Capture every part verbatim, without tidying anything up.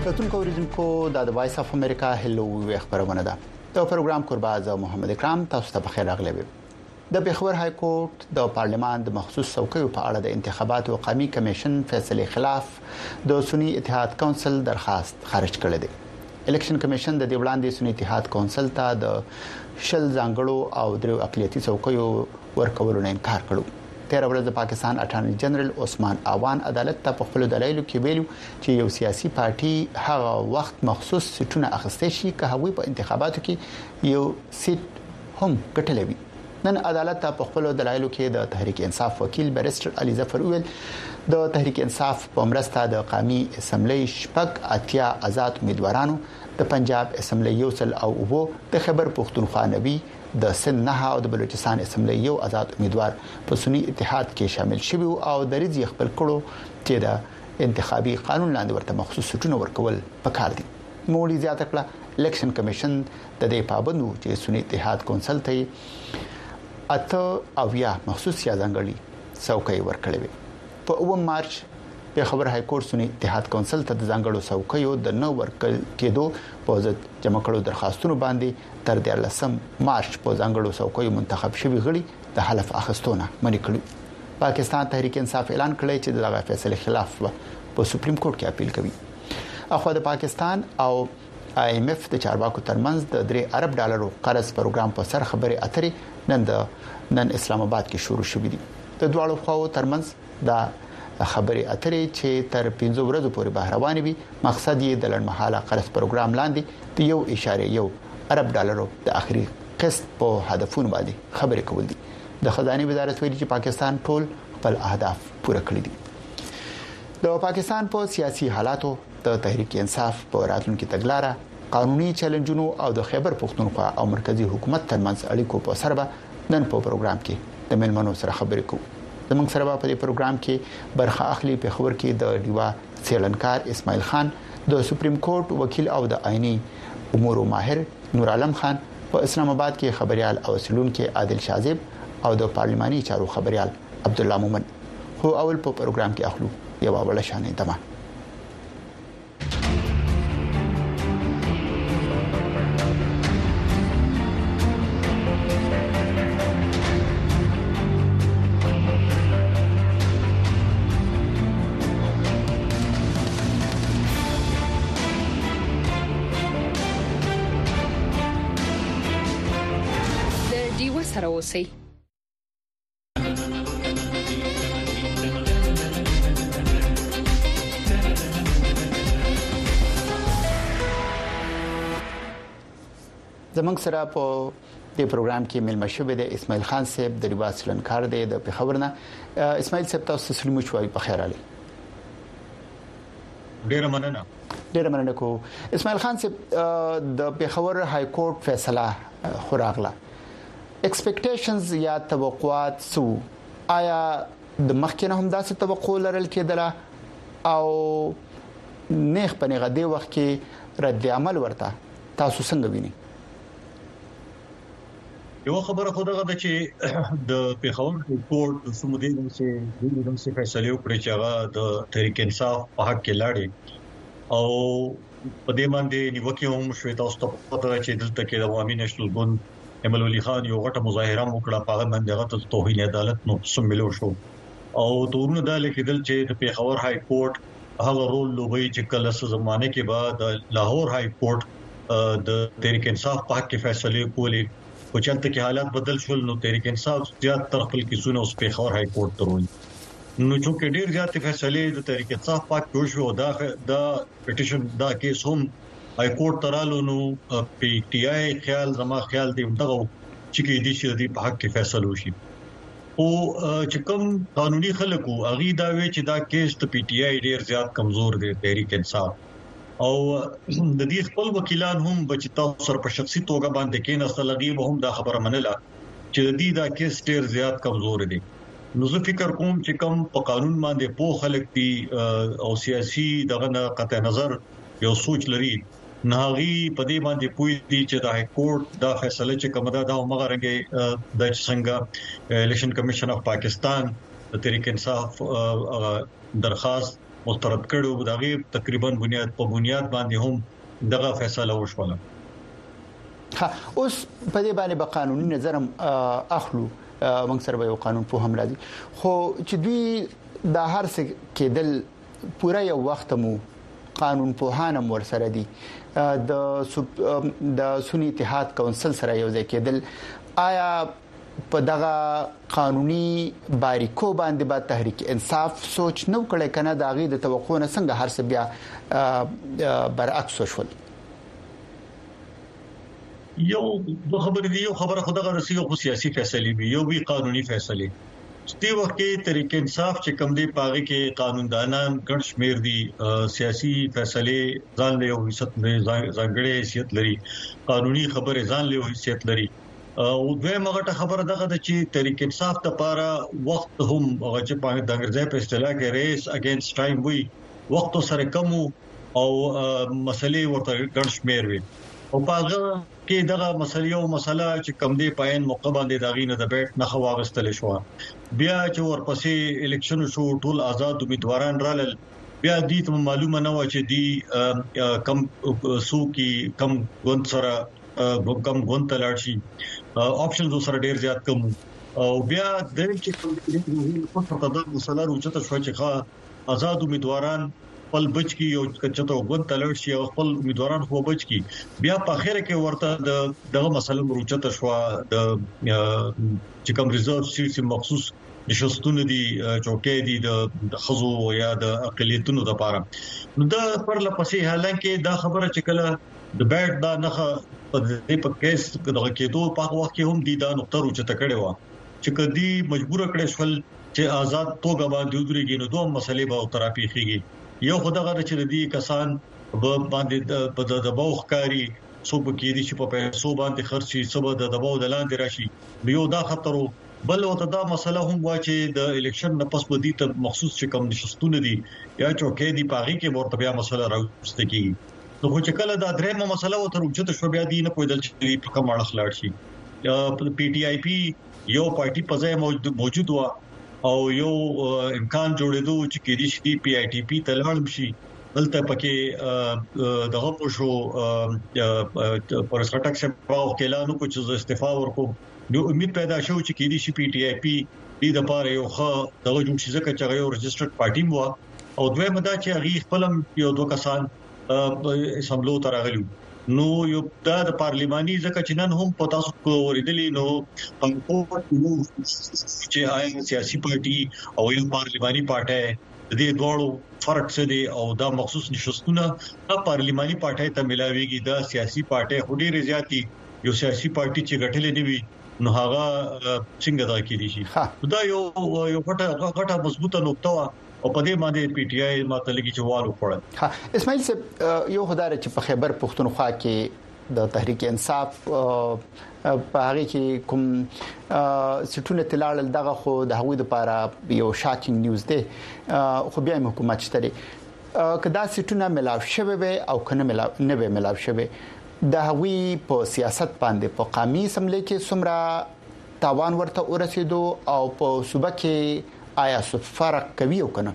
کتونکو اوریدونکو د وایس اف امریکا هلو وی خبرونه ده دا پروګرام قرباز محمد اکرام تاسو ته بخیر راغلی وي د پیښور های کورټ د پارلمان د مخصوص څوکیو په اړه د انتخاباتو قومي کمیشن فیصله خلاف د سنی اتحاد کونسل درخواست خارج کړی دی. الیکشن کمیشن د وړاندې سنی اتحاد کونسل ته د شل ځانګړو او درو اقلیتي څوکیو ورکولو نه انکار کړو. تیر ورځ د پاکستان اټارنی جنرال عثمان اعوان عدالت ته په خپل دلایلو کې ویلو چې یو سیاسي پارټي هغه وخت مخصوص سیټونه اخیستي شي که هغوی په انتخاباتو کې یو سیټ هم ګټلوي. نن عدالت ته په خپل دلایلو کې د تحریک انصاف وکیل بیرستر علي ظفر ویل د تحریک انصاف په مرسته د قومي اسمبلی شپږ اتیا آزاد امیدوارانو د پنجاب اسمبلی یوسل او وو د خیبر پختونخوا نوي د سند نه او د بلوچستان اسمبلی یو آزاد امیدوار په سنی اتحاد کې شامل شوی او د ریزي خپل کړو چې د انتخابي قانون لاندې ورته مخصوص سټونه ورکول پکار دي. موړي زیاته کړه الیکشن کمیشن د دې پابندو چې سنی اتحاد کونسل ته اته او یا مخصوص یا ځانګړي څوکۍ ورکړې وي. په اووم مارچ په خبر های کورټ سنی اتحاد کونسل ته د ځانګړو څوکیو د نو ورکل کېدو په ځد جمع کړو درخواستونو باندې تر دیارلسم مارچ په ځانګړو څوکیو منتخب شوی غړي د حلف اخستونه منې کړو. پاکستان تحریک انصاف اعلان کړی چې دغه فیصله خلاف په سپریم کورټ کې اپیل کوي. اخو د پاکستان او آی ایم ایف د چارواکو ترمنځ د درې ارب ډالرو قرض پروګرام په سر خبرې اترې نن د نن اسلام آباد کې شروع شوې دي. د دوه خواو ترمنځ د خبرې اترې چې تر پنځه ورځې پورې به روانې وي. مقصد یې د لړمحاله قرض پروګرام لاندې د یو اشاره یو ارب ډالرو د اخري قسط په هدفونو باندې خبرې کول دي. د خزانه وزارت ویلي چې پاکستان ټول خپل اهداف پوره کړی دي. د پاکستان په سیاسي حالاتو د تحریک انصاف په راتلونکو تګلارې قانوني چیلنجونو او د خیبر پختونخوا او مرکزی حکومت ترمنځ اړیکو په سر به نن په پروګرام کې د ملمنو سره خبرې کوو. زموږ سره په دې پروګرام کې برخه اخلي په خبر کې د ډیوا سیلنکار اسماعیل خان، د سپریم کورټ وکیل او د آئینی امور ماهر نور عالم خان، په اسلام آباد کې خبريال او سلون کې عادل شاذب او د پارلماني چارو خبريال عبد الله مومن. خو اول په پروګرام کې اخلو یو اول شانې دمه. سره اوسئ. زموږ سره په دې پروګرام کې ملما شوی د اسماعیل خان صاحب د ریوا سلنکار دی د پیښورنه. اسماعیل صاحب تاسو سلام شوي په خیر علي. ډیر مننه. ډیر مننه کو اسماعیل خان صاحب د پیښور های کورټ فیصله خوراغله ایکسپیکټیشنز یا توقعات سو آیا د مخکنه هم داسې توقع لرل کېدله او نه په نغه دی وخت کې رد عمل ورته تاسو څنګه وینئ؟ یو خبره خو دغه د چې د پیښور کورټ د سمودي چې د دې فیصله وکړي چې هغه د تحریک انصاف په حق کې لاړې او په دې باندې نیوکه هم شوې. تاسو ته پته ده چې دلته کې د عوامي نشل ګوند امل ولي خان یو غټه مظاهره وکړه په هغه باندې هغه توهین عدالت نو سملو شو او تورونه د لیکدل چې د پیښور های کورټ هغه رول لوبي چې کله څه زمانه کې بعد د لاهور های کورټ د تحریک انصاف په حق کې فیصله کولې او چلته کې حالات بدل شول نو تحریک انصاف زیات تر خپل کیسونه اوس پیښور های کورټ ته وروړي نو چې ډیر زیات فیصله د تحریک انصاف پاک جوړ شو دا د پټیشن دا کیس هم های کورټ ترالو نو پی ټی آی خیال زما خیال دی دغه چې کې دي چې د په حق کې فیصله وشي او چې کوم قانوني خلکو اغي دا وی چې دا کیس ته پی ټی آی ډیر زیات کمزور دی تحریک انصاف او د دې خپل وکیلان هم بچتا سر په شخصي توګه باندې کې نسل لګي هم دا خبره منله چې د دې دا کیس ډیر زیات کمزور دی. نو زه فکر کوم چې کوم په قانون باندې په خلک دي او سیاسي دغه نه قطع نظر یو سوچ لري ناغي په دې باندې پوي دي چې د های کورټ دا فیصله چې کومه ده دا موږ رنګي د څنګه الیکشن کمیشن اف پاکستان د تحریک انصاف درخواست مسترد کړو دغه تقریبا بنیاد په بنیاد باندې هم دغه فیصله وشوله. ها اوس په دې باندې به قانوني نظر اخلو موږ سره به یو قانون په هم راځي خو چې دوی د هر څه کېدل پوره یو وخت مو قانون په هانم ور سره دي د د سنی اتحاد کونسل سره یو ځای کېدل آیا په دغه قانوني باریکو باندې با تحریک انصاف سوچ نو کړي کنه د غي د توقع نه څنګه هر څه بیا برعکس شول. یو د خبرې دی یو خبره خدغه رسي یو سیاسي فیصله وي یو وی قانوني فیصله دې وخت کې طریق انصاف چې کوم دی پاغي کې قانوندانان ګڼ شمیر دي سیاسي فیصله ځان له حیثیت ځانګړي حیثیت لري قانوني خبره ځان له حیثیت لري او دوی مغه خبره دغه چې طریق انصاف ته پاره وخت هم هغه چې په دغه په اصطلاح کې ریس اگینست ټایم وي وخت سره کم او مسلې ورته ګڼ شمیر وي او پاغه کې دغه مسلې او مسله چې کم دی پاین موقع باندې داغینه د بیت نه خواغستل شو بیا چې ورپسې الیکشن شو ټول آزاد امیدواران رالل بیا دې ته معلومه نه و چې دی کم سو کې کم غون سره کم غون تلاشي اپشنز سره ډیر زیات کم او بیا د چې کوم په تدابیر مسله روچته شو چې ښه آزاد امیدواران خپل بچ کی یو کچته وګون تلل شي او خپل امیدواران خو بچ کی بیا په اخر کې ورته دغه مسله مروچته شو د چې کوم ریزرو سیټ مخصوص نشستونه دي چوکې دي د خزو یا د اقلیتونو لپاره نو دا پر لپسې حالانکه دا خبره چې کله د بیت دا نه په دې په کیس دغه کېدو په وخت کې هم دي دا نقطه روچته کړي و چې کدي مجبور کړي شول چې آزاد توګه باندې ودرېږي نو دوه مسلې به ترافي خيږي یو خدغه چې د دې کسان په باندې په د دباو ښکاری صوب کې دي چې په پیسو باندې خرچي سبا د دباو د لاندې راشي یو دا خطر بل او دا مسله هم وا چې د الیکشن نه پس بدی ته مخصوص چې کم نشستونه دي یا چوکې دي پاغي کې مرتبه مسله راوځي کی نو خو چې کله دا درېمه مسله و تر وجته شو بیا دي نه پویدل چې په کوم اړه خلاړ شي پی ټی آی پی یو پارټي په ځای موجود و او یو امکان جوړېدو چې کې دي چې پی آی ټی پی تلوړم شي دلته پکې دغه پوه شو پر سټک څخه په اعلان کو چې استعفا ورکو نو امید پیدا شو چې کې دي چې پی ټی آی پی دې د پاره یو ښه دغه جوړ شي ځکه چې یو رجسټرډ پارټي مو او دوی مدا چې هغه خپلم یو دوه کسان سملو ترغلو نو یو د پارلماني ځکه چې نن هم په تاسو کو ورېدلې نو په چې آی سیاسي پارټي او یو پارلماني پارټي د دې دوړو فرق څه دی او دا مخصوص نشستونه د پارلماني پارټي ته ملاويږي د سیاسي پارټي خوري رضایتي یو سیاسي پارټي چې غټلې نیوي نو هغه څنګه دا کېدی شي دا یو یو غټه غټه مضبوطه نقطه او په دې باندې پی ټی آی ماته لګي چې والو پړل ها اسماعیل صاحب یو خدای چې په خیبر پښتونخوا کې د تحریک انصاف په هغه کې کوم سټونه تلال دغه خو د هغوی لپاره یو شاکینګ نیوز دی خو بیا حکومت شته کدا سټونه ملاو شوه به او کنه ملاو نه به ملاو شوه د هغوی په سیاست باندې په قومي سملې کې سمرا تاوان ورته ورسېدو او په صوبه کې آیا څه فرق کوي او کنه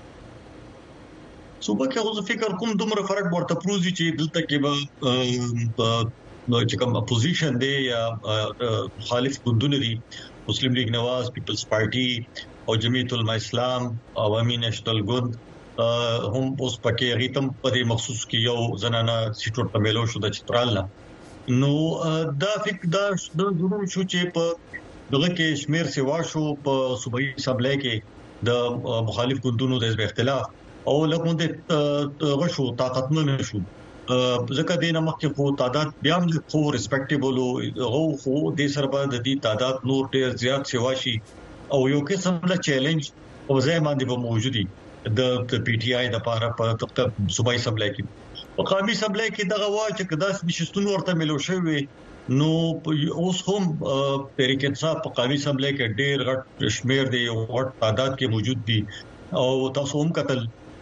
صوبه کې غوښه فکر کوم دومره فرق ورته پروزي چې دلته کې به چې کوم اپوزیشن دی یا مخالف ګوندونه دي مسلم لیگ نواز پیپلز پارټي او جمعیت العلماء اسلام عوامي نېشنل ګوند هم اوس پکې غیتم په مخصوص کې یو زنانه سیټ ورته ملو شو د چترال نو دا فکر دا ضرور شو چې په دغه کې شمیر سیوا شو په صوبایي اسمبلی کې د مخالف ګوندونو د اختلاف او لکه غشو طاقتمن شو ځکه دینه مخکې خو تعداد بیا هم خو ریسپیکټیبل او خو د سره باندې د دې تعداد نور ډیر زیات سیوا شي او یو قسم له چیلنج او ځای باندې به موجودي د پی ټی آی د لپاره په صوبایي اسمبلی کې په قومي اسمبلی کې دغه وا چې کداس نشستون ورته ملو شوی نو اوس هم تحریک انصاف په قومي اسمبلی کې ډېر غټ شمیر دی او غټ تعداد کې موجود دي او تاسو هم کتل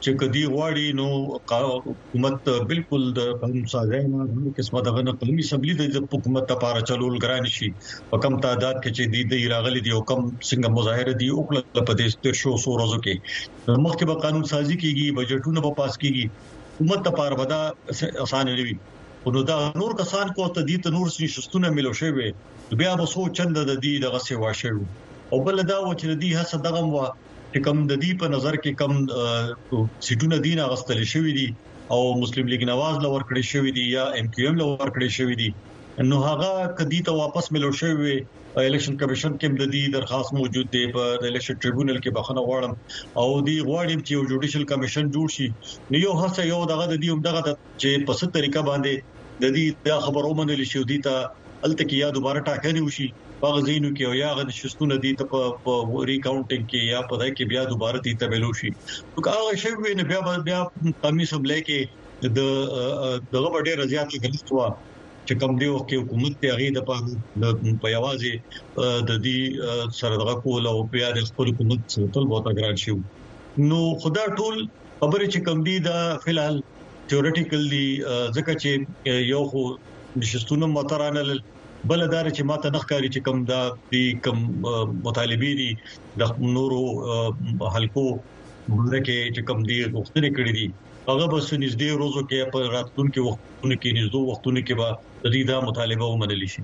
چې کدي غواړي نو حکومت بالکل د قانون سازي نه د قسمه دغه نه قومي اسمبلی د حکومت لپاره چلول ګران شي په کم تعداد کې چې د راغلي دي او کم څنګه مظاهره دي او په دې شو سو روزو کې مخکې به قانون سازي کیږي بجټونه به پاس کیږي حکومت لپاره ودا آسان نه وي نو دا نور کسان کو ته دي ته نور شستونه ملو شوی بیا به سو چند د دې دغه سی واشه او بل دا و چې دې هڅه دغه و چې کم د دې په نظر کې کم سیټونه دین اغستل شوی دي او مسلم لیگ نواز لور کړی شوی دي یا ام کیو ایم لور کړی شوی دي نو هغه کدي ته واپس ملو شوی الیکشن کمیشن کې د دې درخواست موجود دی په الیکشن ټریبیونل کې بخښنه غواړم او دی غواړم چې یو جوډیشل کمیشن جوړ شي نو یو هڅه یو دغه د دې هم دغه چې په ست طریقه باندې د دې د خبرو منل شي دی ته الته کې یا دوباره ټاکنه وشي په غزینو کې او یا غد شستونه دي ته په ریکاونټینګ کې یا په دای کې بیا دوباره دي ته ویلو شي نو هغه شی ویني بیا بیا قومي سملې کې د دغه ډېر زیات غلط و چې کوم دی چې حکومت ته غي د په یوازې د دې سره دغه کول او بیا د خپل حکومت ټول بہت ګران شي نو خدا ټول خبره چې کوم دی دا فلحال تیورټیکل دی ځکه چې یو خو نشستونه مترانل بل دار چې ماته نخکاری چې کم دا دی کم مطالبي دي د نورو حلقو مرکه چې کم دی وختونه کړی دي هغه بس نږدې روزو کې په راتلونکو وختونو کې نږدې وختونو کې به د دې دا مطالبه ومنل شي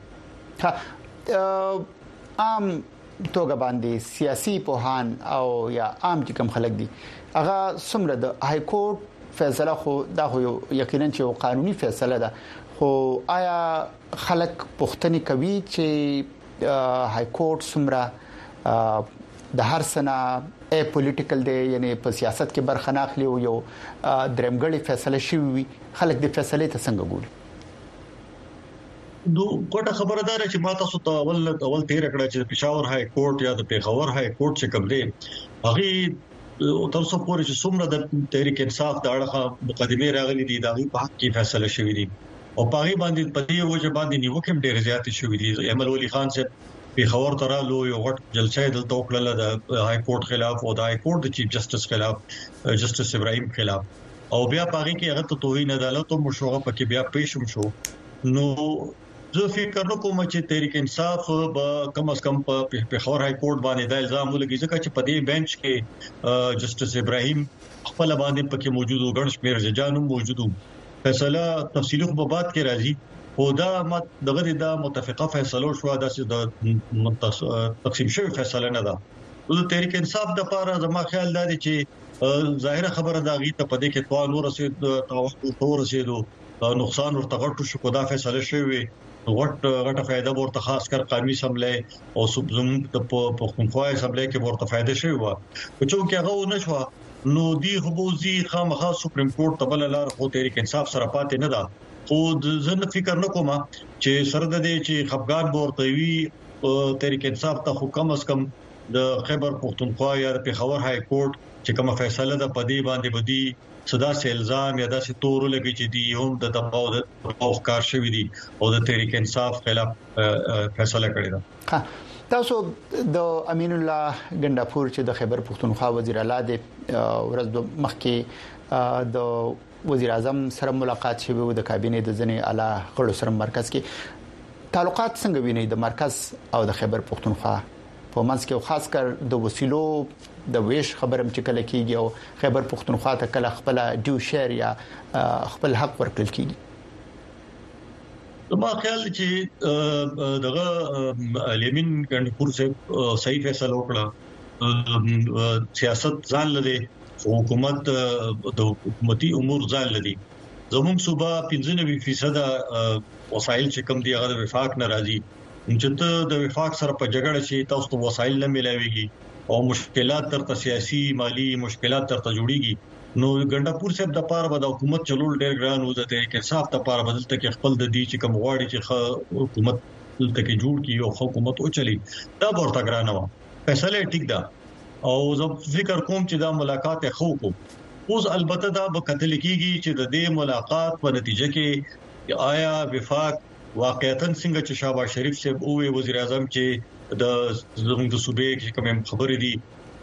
ها عام توګه باندې سیاسي پوهان او یا عام چې کم خلک دي هغه سمره د های کورټ فیصله خو دا خو یقینا چې قانوني فیصله ده خو آیا خلک پوښتنه کوي چې های کورټ سمره د هر سنه ا پولیټیکل دی یعنی په سیاست کې برخه نه اخلي او یو درمګړی فیصله شوی خلک د فیصله ته څنګه ګوري نو کوټه خبردار چې ما تاسو ته اول اول تیر کړه چې پېښور های کورټ یا د پیښور های کورټ چې کوم دی هغه او تاسو پورې چې څومره د تحریک انصاف د اړه مقدمه راغلي دي دا په حق کې فیصله شوی دی او پاغي باندې په دې وجه باندې نیوکه ډېر زیات شوې دي احمد ولی خان صاحب په خبر ترالو یو غټ جلسه د توکل د های کورټ خلاف او د های کورټ د چیف جسټس خلاف جسټس ابراهیم خلاف او بیا پاغي کې هغه ته توهین عدالت او مشوره پکې بیا پېښم شو نو زه فکر کوم چې تحریک انصاف به کم از کم په پیښور های کورټ باندې د الزام ولګي ځکه چې په دې بنچ کې جسټس ابراهیم خپل باندې پکې موجود وګڼ شمیر ججانو موجودو فیصله تفصیلی خو په بعد کې راځي او دا دغه د متفقه فیصله شو د تقسیم شوی فیصله نه ده د تحریک انصاف د لپاره زما خیال دی چې ظاهره خبره دا غي ته پدې کې توان ورسید توان رسیدو نقصان ورته غټ شو کو دا فیصله شوی غټ غټه فائدہ ورته خاص کر قانوني سملې او سبزم د پښتونخوا سملې کې ورته فائدہ شوی و او چې هغه نشو نو دی خبوزي خامخا سپریم کورټ ته بل لار خو تحریک انصاف سره پاتې نه ده خو ځنه فکر نکوم چې سره د دې چې خفغان ورته وی تحریک انصاف ته حکم اس کم د خیبر پښتونخوا یا د پیښور های کورټ چې کومه فیصله ده پدې باندې بدی صدا سه الزام یا د ستورو لګی چې دی هم د دباو د اوخکار شوی دی او د تحریک انصاف خلاف فیصله کړی ده تاسو د امین الله ګنداپور چې د خیبر پښتونخوا وزیر اعلی د ورځ مخکې د وزیر اعظم سره ملاقات شوه او د کابینې د ځنې اعلی غړو سره مرکز کې تعلقات څنګه ویني د مرکز او د خیبر پښتونخوا په منځ کې خاص کر د وسیلو د ویش خبرم چې کله کیږي او خیبر پښتونخوا ته کله خپل ډیو شیر یا خپل حق ورکړل کیږي ما خیال چې دغه الیمین ګنداپور صاحب صحیح فیصله وکړه سیاست ځان لري حکومت د حکومتي امور ځان لري زموږ صوبه پنځه نوي فیصد وسایل چې کوم دی هغه د وفاق ناراضي چې ته د وفاق سره په جګړه شي تاسو ته وسایل نه ملایويږي او مشکلات تر سیاسي مالی مشکلات تر تجوړيږي نو ګنداپور صاحب د پاره به د حکومت چلول ډېر ګران و د تحریک انصاف ته پاره بدلته کې خپل د دې چې کوم غواړي چې حکومت تلته جوړ کی او حکومت او چلی دا ورته ګران و فیصله ټیک ده او زه فکر کوم چې دا ملاقات خو کو اوس البته دا به کتل کیږي چې د دې ملاقات په نتیجه کې آیا وفاق واقعیتاً څنګه چې شهباز شریف صاحب او وزیر اعظم چې د زموږ د صوبې کې کوم خبرې دي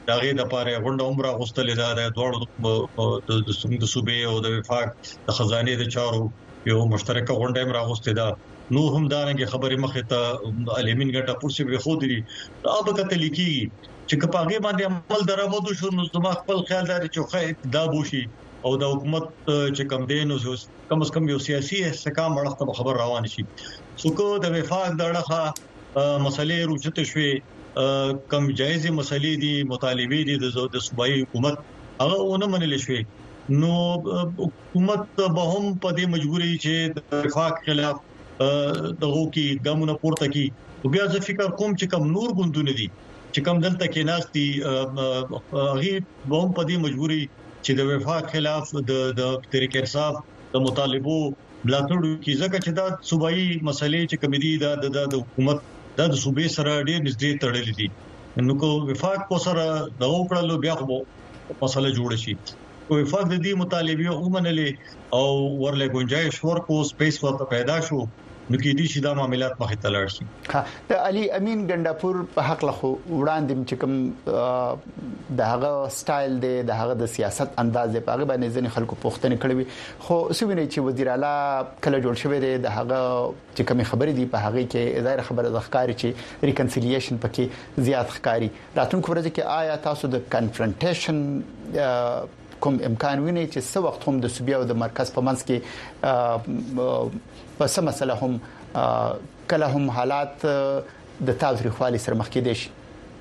داغه د پاره غونډه عمره غوستلې ده د دوړو د صوبې او د وفاق د خزانه د چارو یو مشترکه غونډه عمره غوستې ده نور هم دانګه خبرې مخه ته الیمین ګټه پورسي به خو دي اب کته لیکي چې کپاغه باندې عمل درامدو شو نو زما خپل خیال لري چې خو دا بوشي او د حکومت چې کم دین او کم از کم یو سیاسي استحکام ورته خبر روان شي څوک د وفاق دغه مسلې روچته شوې کم جایزه مسلې دي مطالبه دي د صوبایي حکومت هغه ونه منل شوې نو حکومت به هم په دې مجبوري چې د وفاق خلاف دغه کې ګامونه پورته کی او بیا ځکه فکر کوم چې کم نور ګوندونه دي چې کم دلته کې ناس دي هغه به هم په دې مجبوري چې د وفاق خلاف د د تحریک انصاف د مطالبو بلاتړو کې ځکه چې دا صوبایي مسلې چې کمیډي د حکومت دا د صوبې سره ډېر نږدې تړلې دي نو کو وفاق کو سره د وکړلو بیا خو مسله جوړ شي کو وفاق د دې مطالبه ومنلې او ورله گنجائش ورکو سپیس ورته پیدا شو نو کې دي چې دا معاملات مخه تلل شي ها د علي امین ګنداپور په حق له وړاندې چې کوم د هغه سټایل دی د هغه د سیاست انداز په هغه باندې ځنې خلکو پوښتنه کړې خو سوینه چې وزیر اعلی کله جوړ شوی دی د هغه چې کوم خبرې دي په هغه کې ظاهر خبره د ښکاری چې ریکنسیلیشن پکې زیات ښکاری راتلونکو ورځې کې آیا تاسو د کنفرنټیشن کوم امکان ویني چې څو وخت هم د صوبیا او د مرکز په منځ کې په سم مسله هم کله هم حالات د تاوتریخوالي سره مخ کې دي شي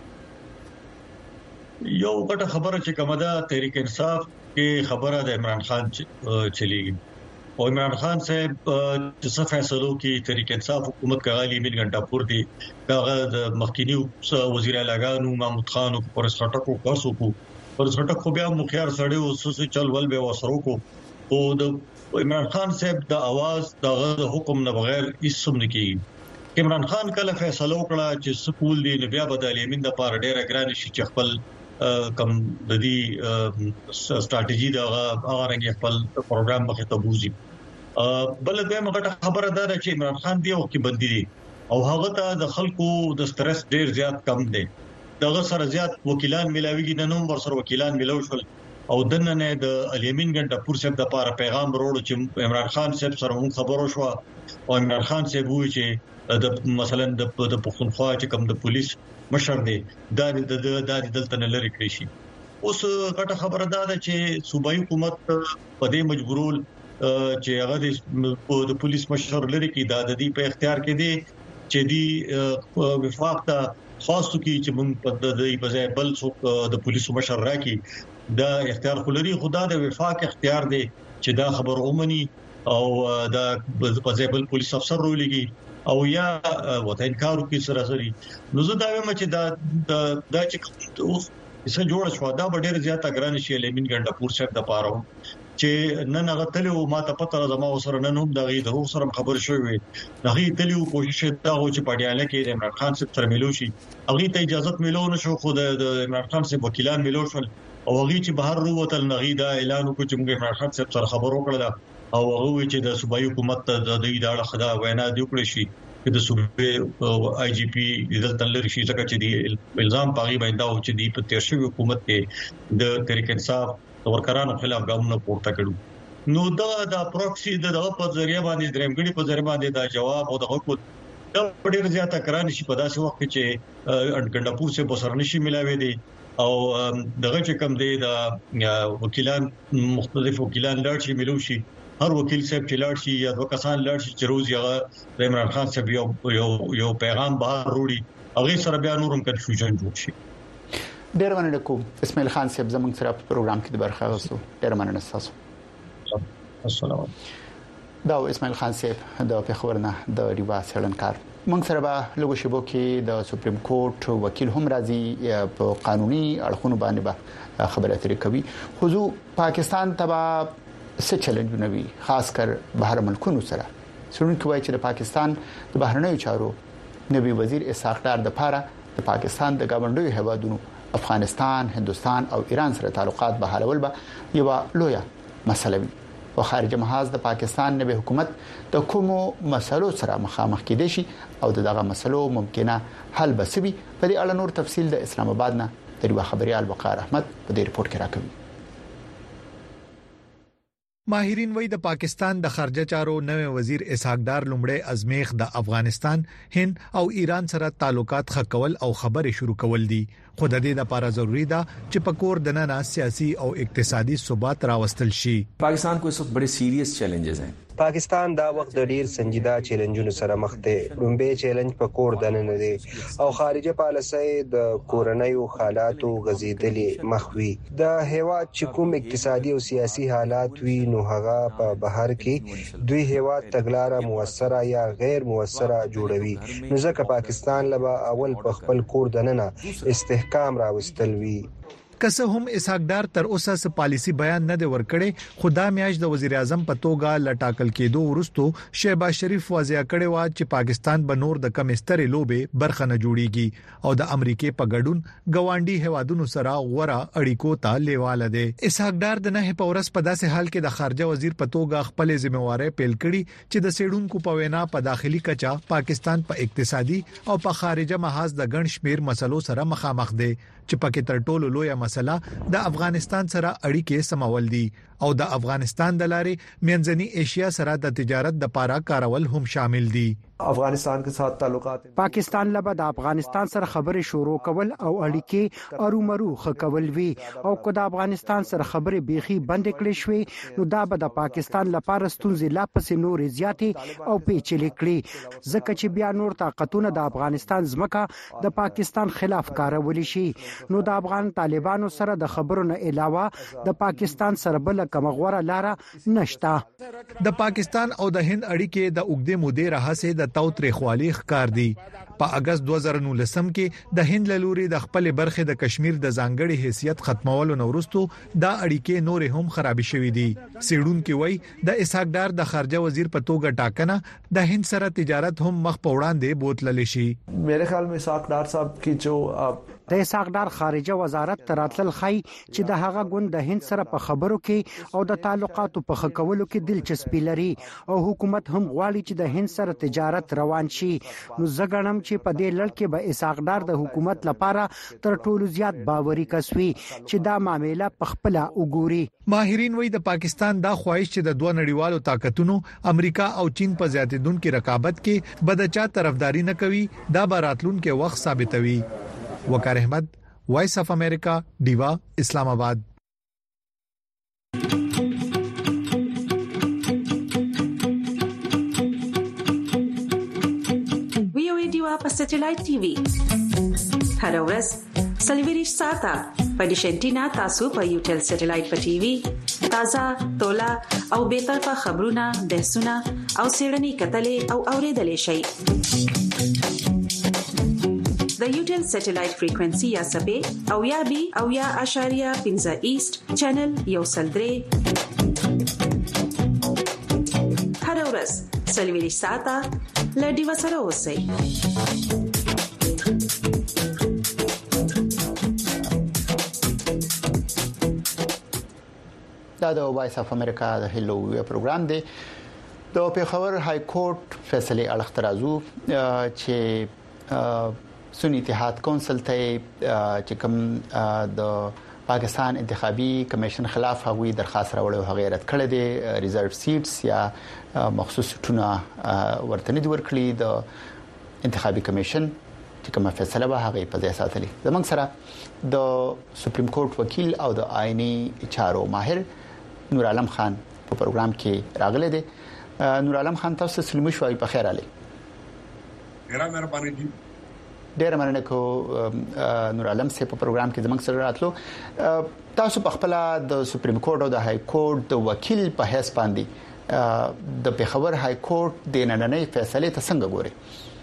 یو غټه خبره چې کومه ده تحریک انصاف کې خبره د عمران خان چلیږي او عمران خان صاحب د څه فیصلو کې تحریک انصاف حکومت کاغالي مل غنټه پور دي هغه د مخکینی وزیر اعلیګانو محمود خان او پرس خټکو کاسو کو پرس خټک خو بیا مخيار سړی اوسه چل ول به وسرو کو او د عمران خان صاحب د आवाज د حکم نه بغیر هیڅ سم نه کیږي عمران خان کله فیصله وکړه چې سکول دی بیا بدل یمین د پاره ډیره ګران شي چې خپل کم د دې ستراتیژي دا هغه رنګ خپل پروګرام مخه ته بوزي بل دغه مګه خبره ده چې عمران خان دی او کې بندي دي او هغه ته د خلکو د سټرس ډیر زیات کم دی دغه سره زیات وکیلان ملاويږي د نومبر سره وکیلان ملاو شول او دنه د الیمین ګنټه پور صاحب د پاره پیغام وروړو چې عمران خان صاحب سره مون خبرو شو او عمران خان صاحب وایي چې د مثلا د پښتونخوا چې کوم د پولیس مشر دی دا د د دلته نه لري کړی شي اوس غټه خبره ده چې صوبایي حکومت په دې مجبورول چې هغه د پولیس مشر لري کې د دې په اختیار کې دي چې دی وفاق ته خاصو کې چې موږ په دې په ځای بل څوک د پولیسو مشر راکې دا اختیار خلري خدا د وفاق اختیار دی چې دا خبر اومني او دا په ځای بل پولیس افسر رولېږي او یا وته انکار کوي سراسري نو زه دا وایم چې دا دا چې اوس څه جوړ شو دا ډېر زیات اګران شي لمن ګنده پور شپ د پاره چې نن هغه تلو ما ته پته زما سره نن هم دغه د روغ سره خبر شوی دغه تلو کوشش دا و چې پټیاله کې عمران خان سره تر ملو شي هغه ته اجازه ملو نشو خو د عمران خان سره وکیلان ملو شول او هغه چې بهر وروتل نغی دا اعلان وکړ چې موږ عمران خان سره خبر وکړه او هغه چې د صوبایي حکومت ته د دې د اړه خدا وینا دی وکړي شي چې د صوبې آی جی پی عزت الله رشي ځکه چې دی الزام پاغي باندې او چې دی په تیر شوی حکومت کې د تحریک انصاف ورکرانو خلاف ګامونه پورته کړو نو دا د پروکسي د دغه په ذریعہ باندې درېمګړي په ذریعہ باندې دا جواب او دغه کو د ډېر زیاته کران شي په داسې وخت چې انګندپور سے بسر نشي ملاوي دي او دغه چې کم دی د وکیلان مختلف وکیلان لاړ شي ملو شي هر وکیل صاحب چې لاړ شي یا د کسان لاړ شي چې روز یې د عمران خان صاحب یو یو یو پیغام بهر وروړي هغه سره بیا نورم کنفیوژن جوړ شي ډیر مننه کوم اسماعیل خان صاحب زموږ سره په پروګرام کې د برخه غوښتو ډیر مننه تاسو السلام دا اسماعیل خان صاحب د پیښور نه د ریوا سړنکار موږ سره به لږ شیبو کې د سپریم کورټ وکیل هم راځي په قانوني اړخونو باندې به خبرې اترې کوي خو پاکستان تبا څه چیلنجونه وي خاص کر بهر ملکونو سره څنګه کوي چې د پاکستان د بهرنیو چارو نبی وزیر اسحاق ډار د پاره د پاکستان د گاونډیو هیوادونو افغانستان، هندستان او ایران سره تعلقات بحالول به یو لویه مسله وي او خارجه محاذ د پاکستان نوې حکومت د کومو مسلو سره مخامخ کېدي شي او دغه مسلو ممکنه حل بسوي په دې اړه نور تفصیل د اسلام آباد نه د خبريال وقار احمد په دې ریپورت کې راکوي. ماهرین وایي د پاکستان د خارجه چارو نوې وزیر اسحاق ډار لومړی ازمیخ د افغانستان، هند او ایران سره تعلقات خکول او خبرې شروع کول دي. خو د دې لپاره ضروری ده چې په کور د نن سیاسي او اقتصادي ثبات راوستل شي. پاکستان کو اس وقت بڑے سیریس چیلنجز ہیں. پاکستان دا وخت د ډیر سنجیده چیلنجونو سره مخ دی. لومبه چیلنج په کور دننه دی او خارجه پالیسي د کورنیو حالاتو غزیدلې مخوي. د هیواد چې کوم اقتصادي او سیاسي حالات وي نو هغه په بهر کې دوی هیواد تګلارې موثره یا غیر موثره جوړوي. نو ځکه پاکستان لبا اول په خپل کور دننه استحکام راوستل وی. کسه هم اسحاق ډار تر اوسه س پالیسی بیان نه دی ورکړي. خدا میاش د وزیر اعظم په توګه لټاکل کېدو ورستو شهباز شریف واضح کړی و چې پاکستان به نور د کم استرې لوبې برخه نه جوړيږي او د امریکای په ګډون ګوانډي هوادونو سره غوړه اړیکو ته لیواله دي. اسحاق ډار د نه په ورس په داسې حال کې د خارجه وزیر په توګه خپل ځمواري پیل کړي چې د سیډونکو په وینا په داخلي کچا پاکستان په اقتصادي او په خارجه محاذ د ګڼ شمیر مسلو سره مخامخ دي چې پکې تر ټولو لویه مسله د افغانستان سره اړیکې سمول دي او د افغانستان د لارې منځني ایشیا سره د تجارت د پاره کارول هم شامل دي. افغانستان के साथ ताल्लुकात पाकिस्तान لبا د افغانستان سره خبرې شروع کول او اړیکې ارومرو خکول وی او کو د افغانستان سره خبرې بيخي بند کړې شوې نو دا به د پاکستان لپاره ستونزې لا پسې نور زیاتې او پیچلې کړې ځکه چې بیا نور طاقتونه د افغانستان ځمکه د پاکستان خلاف کارول شي. نو د افغان طالبانو سره د خبرو نه علاوه د پاکستان سره بل کوم غوړه لاره نشته. د پاکستان او د هند اړیکې د اوګدې مودې راهسه د توتري خوالي ښکار دي. په اگست دوه زره نولسم کې د هند لوري د خپل برخه د کشمیر د ځانګړي حیثیت ختمولو نورستو دا اړیکې نور هم خراب شوې دي. سیډون کې وای د اسحاق ډار د خارجه وزیر په توګه ټاکنه د هند سره تجارت هم مخ په وړاندې بوتلل شي. میرے خیال میں اسحاق ډار صاحب کی جو د اسحاق ډار خارجه وزارت تراتل خی چې د هغه ګوند د هند سره په خبرو کې او د تعلقاتو په خکولو کې دلچسپي لري او حکومت هم غواړي چې د هند سره تجارت روان شي. نو زګړم چې په دې لړ کې به اسحاق ډار د حکومت لپاره تر ټولو زیات باوري کسوي چې دا معاملې په خپل وګوري. ماهرین وایي د پاکستان دا خواهش چې د دوه نړیوالو طاقتونو امریکا او چین په زیاتیدونکو رقابت کې بدچا طرفداري نه کوي دا به راتلونکي وخت ثابتوي. وقار احمد، وائس آف امریکا، ډیوا، اسلام آباد. وی او ډیوا په سټلایټ ټي وي هر ورځ سلویریش ساته په ډیشنټینا تاسو په یو ټل سټلایټ په ټي وي تازه تولا او به طرفه خبرونه بحثونه او سیړنی کتلې او اوریدلې شي. د یوټل سټلایټ فریکوئنسي یا سبې او یا بي او یا اشاریه پنځه ایست چینل یو سلدري هر ورځ سلویری ساته لډي وسره اوسئ. دا د وایس اف امریکا د هلو وی پروګرام دی. د پیښور های کورټ فیصله اړخ ترازو چې سنی اتحاد کونسل ته چې کوم د پاکستان انتخابي کمیشن خلاف هغوی درخواست راوړی او هغه رد کړی دی. ریزرو سیټس یا مخصوص ټونه ورته نه دی ورکړي. د انتخابي کمیشن چې کومه فیصله به هغه په ځای ساتلې. زمونږ سره د سپریم کورټ وکیل او د آئینی چارو ماهر نور عالم خان په پروګرام کې راغلی دی. نور عالم خان تاسو سلام شوي په خیر علي. ډیره مهرباني دي. ډیره مننه کو نور عالم سه په پروګرام کې زموږ سره راتلو. تاسو په خپل د سپریم کورټ او د های کورټ د وکیل په حیث باندې د پیښور های کورټ د نننۍ فیصله ته څنګه ګوري؟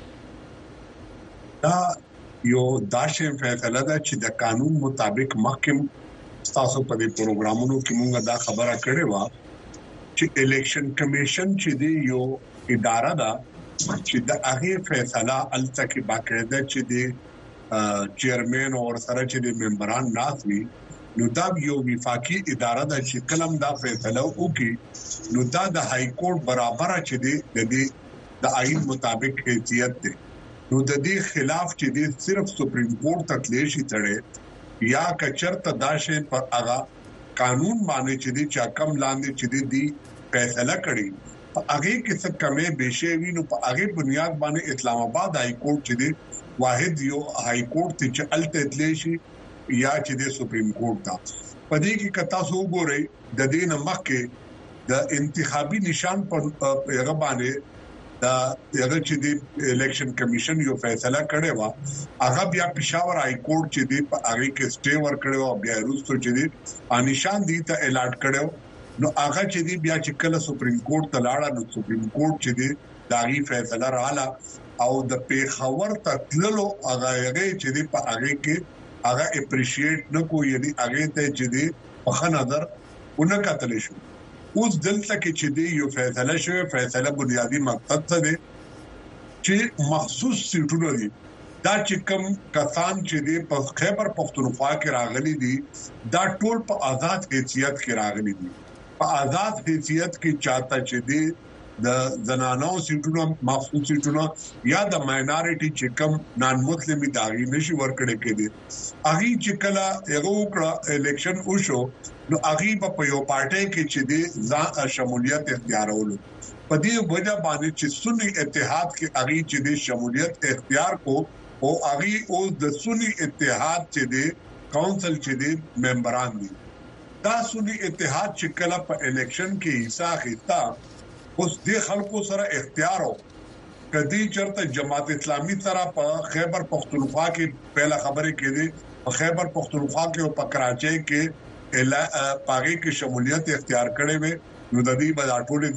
دا یو داسې فیصله ده چې د قانون مطابق محکم تاسو په دې پروګرامونو کې مونږه دا خبره کړې و چې الیکشن کمیشن چې دی یو اداره ده چې د هغه فیصله التکی باقاعده چې دی چیرمن او سره چې د ممبران ناسوي نو دا یو وفاقي اداره ده چې کلم دا فیصله وکړي نو دا د های کورټ برابر چې دی د دې د آئین مطابق حیثیت دی. نو د دې خلاف چې دی صرف سپریم کورټ تک لیشي تړي یا کچرته داشه پر هغه قانون باندې چې دی چې کم لاندې چې دی فیصله کړي هغه کې څه کمې بشي وینو په هغه بنیاد باندې اسلام آباد هائی کورټ چې دی واحد یو هائی کورټ چې الته تلشي یا چې د سپریم کورټ دا پدې کې کتا سو ګوري د دین مخکې د انتخابي نشان پر هغه باندې دا هغه چې د الیکشن کمیشن یو فیصله کړی و هغه بیا پېښور هائی کورټ چې دی په هغه کې سټے ور کړو بیا وروسته چې دی ا نشان دی ته الاټ کړو نو هغه چې دی بیا چې کله سپریم کورټ ته لاړه نو سپریم کورټ چې دی داغي فیصله رااله او د پیښور تکللو هغه هغه چې دی په هغه کې هغه اپریشیټ نه کوی یعنی هغه ته چې دی په خنظر اونکه تل شو اوس دلته کې چې دی یو فیصله شوی فیصله بنیادی مقصد څه دی چې مخصوص سیټونه دي دا چې کوم کسان چې دی په خیبر پختونخوا کې راغلي دي دا ټول په آزاد حیثیت کې راغلي دي په آزاد حیثیت کې چاته چې دی د زنانو سیټونو مخصوص سیټونو یا د ماینورټي چې کوم نان مسلمي داغي نشي ورکړي کېدي اغي چې کله یو کړه الیکشن وشو نو اغي په یو پارټي کې چې دی ځا شمولیت اختیارولو په دې وجه باندې چې سنی اتحاد کې اغي چې دی شمولیت اختیار کو او اغي او د سنی اتحاد چې دی کونسل چې دی ممبران دي دا سنی اتحاد چې کله په الیکشن کې حصہ اخیستا اوس دې خلکو سره اختیار او کدی چرته جماعت اسلامي سره په خیبر پختونخوا کې پہلا خبره کړي په خیبر پختونخوا کې او په کراچۍ کې الا پاګي کې شمولیت اختیار کړي وي نو د دې په ټول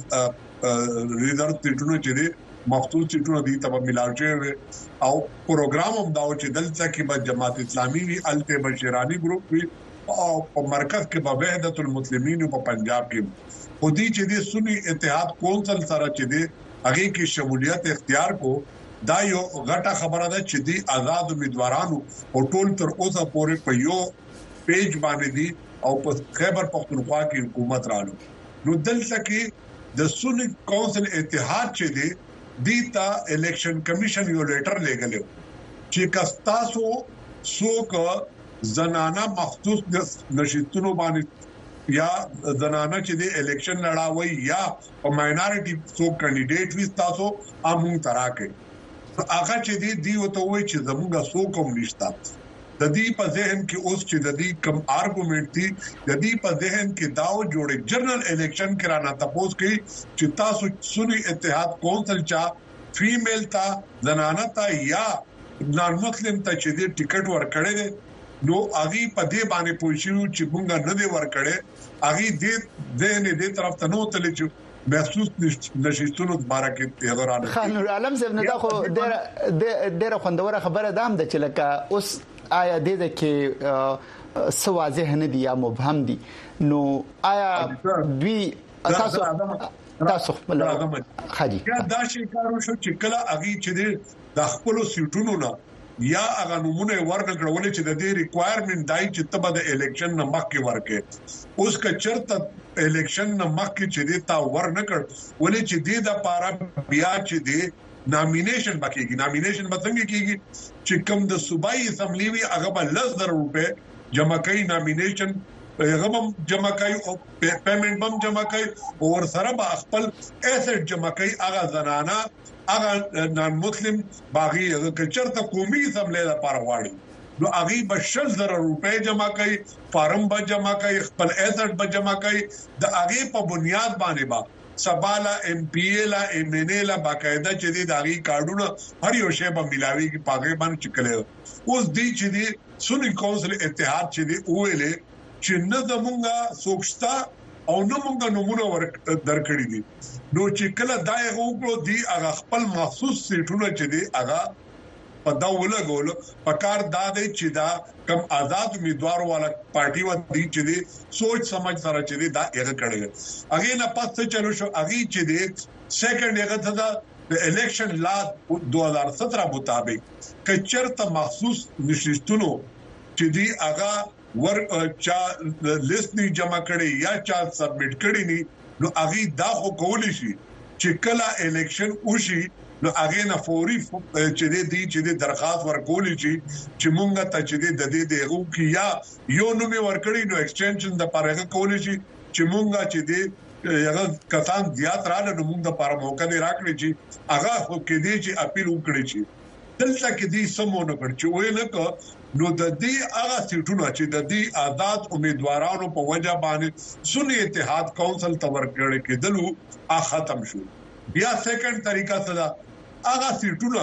ریزرو سیټونو چې دي مخصوص سیټونو دي ته ملاوي وي او پروګرام هم دا چې دلته کې به جماعت اسلامي وي الته بشیرانی ګروپ وي او په مرکز کې به وحدت المسلمین په پنجاب کې خودي چې د سنی اتحاد کونسل سره چې دی هغه کې شمولیت اختیار کو دا یو غټه خبره ده چې دی آزاد امیدوارانو او ټول تر اوسه پورې په یو پیج باندې دي او په خیبر پختونخوا کې حکومت رالو نو دلته کې د سنی کونسل اتحاد چې دی دیتا الیکشن کمیشن یو لیټر لګلو چې کستاسو سوک زنانه مخصوص نشستونو باندې یا زنانه چې د الیکشن لړاوي یا په ماینورټي څو کینډیډیټ وي تاسو امون تراکه هغه چې دی دی وته وای چې زموږه سو کوم نشتا د دې په ذهن کې اوس چې د دې کم ارګومنت دي د دې په ذهن کې داو جوړې جنرال الیکشن کې رانا تاسو کې چې تاسو سنی اتحاد کونسل چا فیمیل تا زنانه تا یا نان مسلم ته چې دې ټیکټ ورکړي نو اغي په دې باندې پوښیو چې مونږه نه دی ورکړې اغي دې دې نه دې طرف ته نو تل چې محسوس نشیتونو بارکه یادرانه خان نور عالم صاحب نه دا خو ډېر ډېر خوندوره خبره دام ده چې لکه اوس آیا دې کې سوازه نه دي یا مبهم دي نو آیا دوی تاسو تاسو خپل خاجي یا دا شي کارو شو چې کله اغي چې د خپل سیټونو نه یا هغه نمونه ورکړل چې د دې ریکوایرمنت دای چې تبه د الیکشن نه مخکې ورکې اوس که چرته الیکشن نه مخکې چې دی تا ور نه کړ ولې چې دی د پاره بیا چې دی نامینیشن بکیږي نامینیشن به څنګه کیږي چې کوم د صوبایي اسمبلی وی هغه به لس زره روپے جمع کوي نامینیشن هغه هم جمع کوي او پیمنٹ هم جمع کوي او سره به خپل ایسټ جمع کوي هغه زنانه هغه نان مسلم باغی هغه چرته قومي اسمبلی لپاره واړي نو هغه بشل زره روپے جمع کوي فارم به جمع کوي خپل ایسټ به جمع کوي د هغه په بنیاد باندې با سبالا ام پی ال ام ان ال باقاعده چې د هغه کارډونه هر یو شی به ملاوي کې پاګې باندې چکلې اوس دی چې دی سنی کونسل اتحاد چې دی اوله چې نه زمونږه سوکشتا او نو مونږه نمونه ورک درکړې دي نو چې کله دا یو وګړو دی هغه خپل مخصوص سیټونه چې دی هغه په دا ولګول په کار دا دی چې دا کم آزاد امیدوار والا پارټي و دي چې دی سوچ سمجھ سره چې دی دا یې کړی هغه نه پاتې چلو شو هغه چې دی سیکنډ هغه دا د الیکشن لا دو هزار سترہ مطابق کچرته مخصوص نشستونو چې دی هغه ور چا لیست نه جمع کړي یا چا سبمټ کړي ني نو هغه دا خو کول شي چې کله الیکشن وشي نو هغه نه فوري چې دې چې درخواست ورکول شي چې مونږ ته چې د دې دغه کې یا یو نو می ورکړي نو ایکسټنشن د پاره کول شي چې مونږ چې دې هغه کسان زیات رااله نو مونږ د پاره موقع نه راکړي چې هغه خو کې دې چې اپیل وکړي شي دلته کې دې سمونه کړ چې وې نه کو نو د دې هغه سیټونو چې د دې آزاد امیدوارانو په وجه باندې سنی اتحاد کونسل تور کړي کې دلو ا ختم شو بیا سیکنډ طریقہ څه هغه سیټونه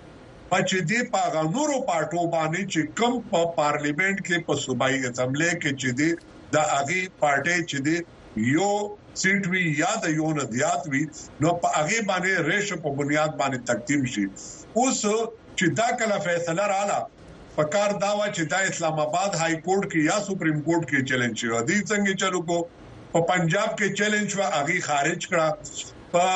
چې دې په نورو پارټو باندې چې کم په پارلیمنت کې په صوبایي اسمبلی کې چې دې د هغه پارټي چې دې یو سیټ وی یا د یو نه زیات وی نو په هغه باندې ریش په بنیاد باندې تقسیم شي اوس چې دا کله فیصله رااله پکار داوا چې دا اسلام آباد های کورټ کې یا سپریم کورټ کې چیلنج شو دي څنګه چلو کو په پنجاب کې چیلنج وا هغه خارج کړه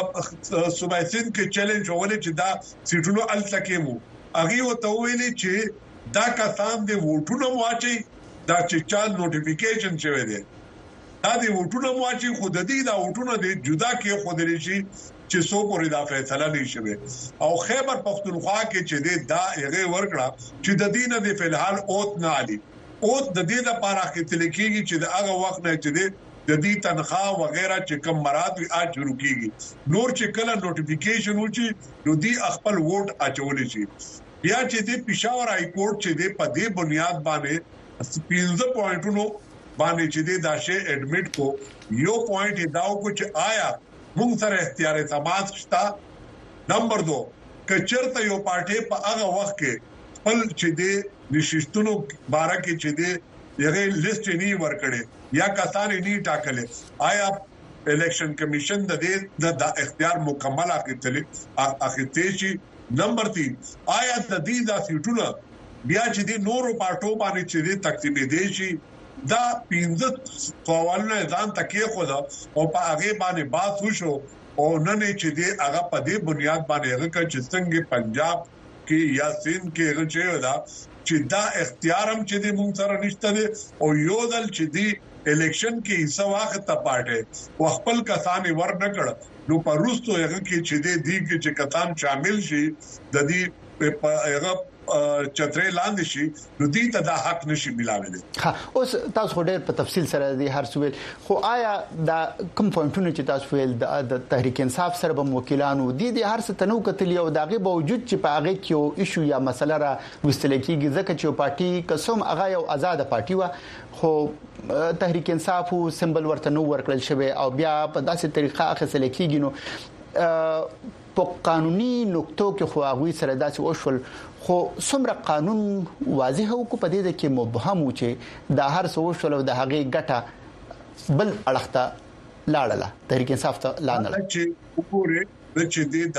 په صوبای سند کې چیلنج ولې چې دا سیټونو التکیمو هغه وته ویلي چې دا کسان د ووټونو واچي دا چې چا نوټیفیکیشن شوی دی دا د ووټونو واچي خود دې دا ووټونو د جدا کې خود لري شي چې څو پورې دا فیصله نشي او خیبر پختونخوا کې چې دا هغه ورکړه چې د دینه د فلحال اوت نه علي اوت د دې لپاره کې تلکیږي چې دا هغه وخت نه چې د دې تنخواه وغیرہ چې کم مراد وي اج شروع کیږي نور چې کله نوټیفیکیشن وچی نو دی خپل ووټ اچول شي بیا چې د پېښور های کورټ چې د په دې بنیاد باندې پنځه پوینټونو باندې چې د داشه اډمیټ کو یو پوینټ داو کو چې آیا موږ سره اختیار سماج شتا نمبر دو کچرته یو پارټي په هغه وخت کې خپل چې د نشښتونو بارا کې چې د یغه لیست نه ورکړي یا کسان نه ټاکلې آیا الیکشن کمیشن د دې د اختیار مکمل اخیستلې اخیستې شي نمبر تین آیا د دې د سیټونو بیا چې د نورو پارټو باندې چې د تقسیم دي شي دا پینځه سوالونه ځان تکي خو دا او په هغه باندې بحث وشو او نن چې د هغه په دې بنیاد باندې هغه چې څنګه پنجاب کې یا سند کې هغه چې دا چې دا اختیارم چې د مونږ سره نشته دي او یو دل چې دی الیکشن کې حصہ واخته پارټي او خپل کسان ور نکړ نو پروستو هغه کې چې دی دی کې چې کسان شامل شي د دې هغه چترې لاندې شي نو دې ته دا حق نشي ملاوي ها اوس تاسو ډېر په تفصیل سره دي هر سوال خو آیا دا کوم پوینټونه چې تاسو ویل د تحریک انصاف سره به وکیلانو دي د هر څه تنو کتل یو دغه باوجود چې په هغه کې یو ایشو یا مسله را وستل کېږي ځکه چې پارټي قسم هغه یو آزاد پارټي و خو تحریک انصاف او سمبل ورته نو ورکړل شوی او بیا په داسې طریقه اخیستل کېږي نو په قانوني نقطو کې خو هغه سره داسې وشول خو څومره قانون واضح او کو پدې کې مبهم و چې د هر څه وشول او د هغه ګټه بل اړخته لاړله تحریک انصاف ته لاندل چې وګوره چې د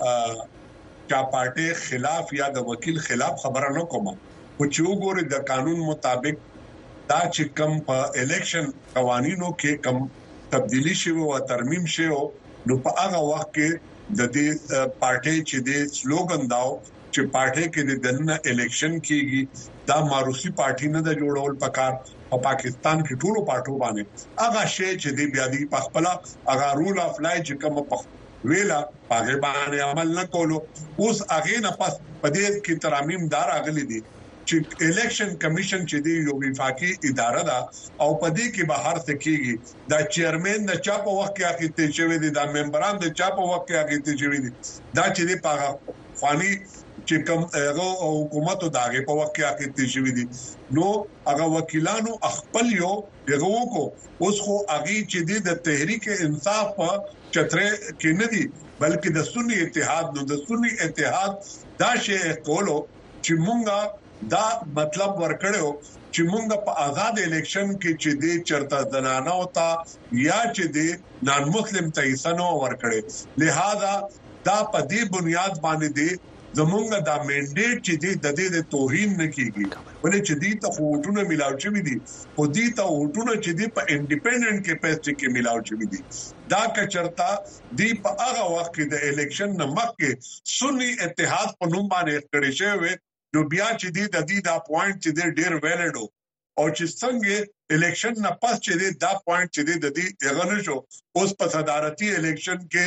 چا پارټي خلاف یا د وکیل خلاف خبره نه کوم او چې وګوره د قانون مطابق دا چې کم په الیکشن قوانینو کې کم تبدیلی شوی او ترمیم شوی نو په هغه وخت کې د دې پارټي چې د سلوګان داو چې پارټي کې د دنه الیکشن کیږي دا ماروسی پارټي نه د جوړول پکار او پاکستان کې ټولو پارټو باندې هغه شی چې دی بیا دی په خپل هغه رول اف لای چې کوم په ویلا هغه باندې عمل نه کولو اوس هغه نه پس په دې کې ترامیم دار اغلی دي چې الیکشن کمیشن چې دی یو وفاقي اداره ده او په دې کې بهر څه کیږي دا چیرمن د چا په وخت کې اخیستل شوی دي دا ممبران د چا په وخت کې اخیستل شوی دي دا چې دی په فانی چې کوم هغه حکومت داګه په وخت کې اخیستل شوی دي نو هغه وکیلانو خپل یو دغه کو اوس خو هغه چې د تحریک انصاف په چتره کې نه دي بلکې د سنی اتحاد نو د سنی اتحاد دا شی کولو چې مونږه دا مطلب ورکړو چې مونږ په آزاد الیکشن کې چې دې چرته زنانه وتا یا چې دې نان مسلم ته ایسنو ورکړي لہذا دا په دې بنیاد باندې دې زمونږ دا منډیټ چې دې د دې توهین نه کیږي ولې چې دې ته ووټونه ملاو شوی دي او دې ته ووټونه چې دې په انډیپندنت کیپاسټي کې ملاو شوی دي دا کچرتا دې په هغه وخت کې د الیکشن نه مخکې سنی اتحاد په نوم باندې کړی شوی نو بیا چې دې د دې دا پوینټ چې دې ډیر ویلیډ او چې څنګه الیکشن نه پس چې دې دا پوینټ چې دې د دې غنښو اوس په صدارتي الیکشن کې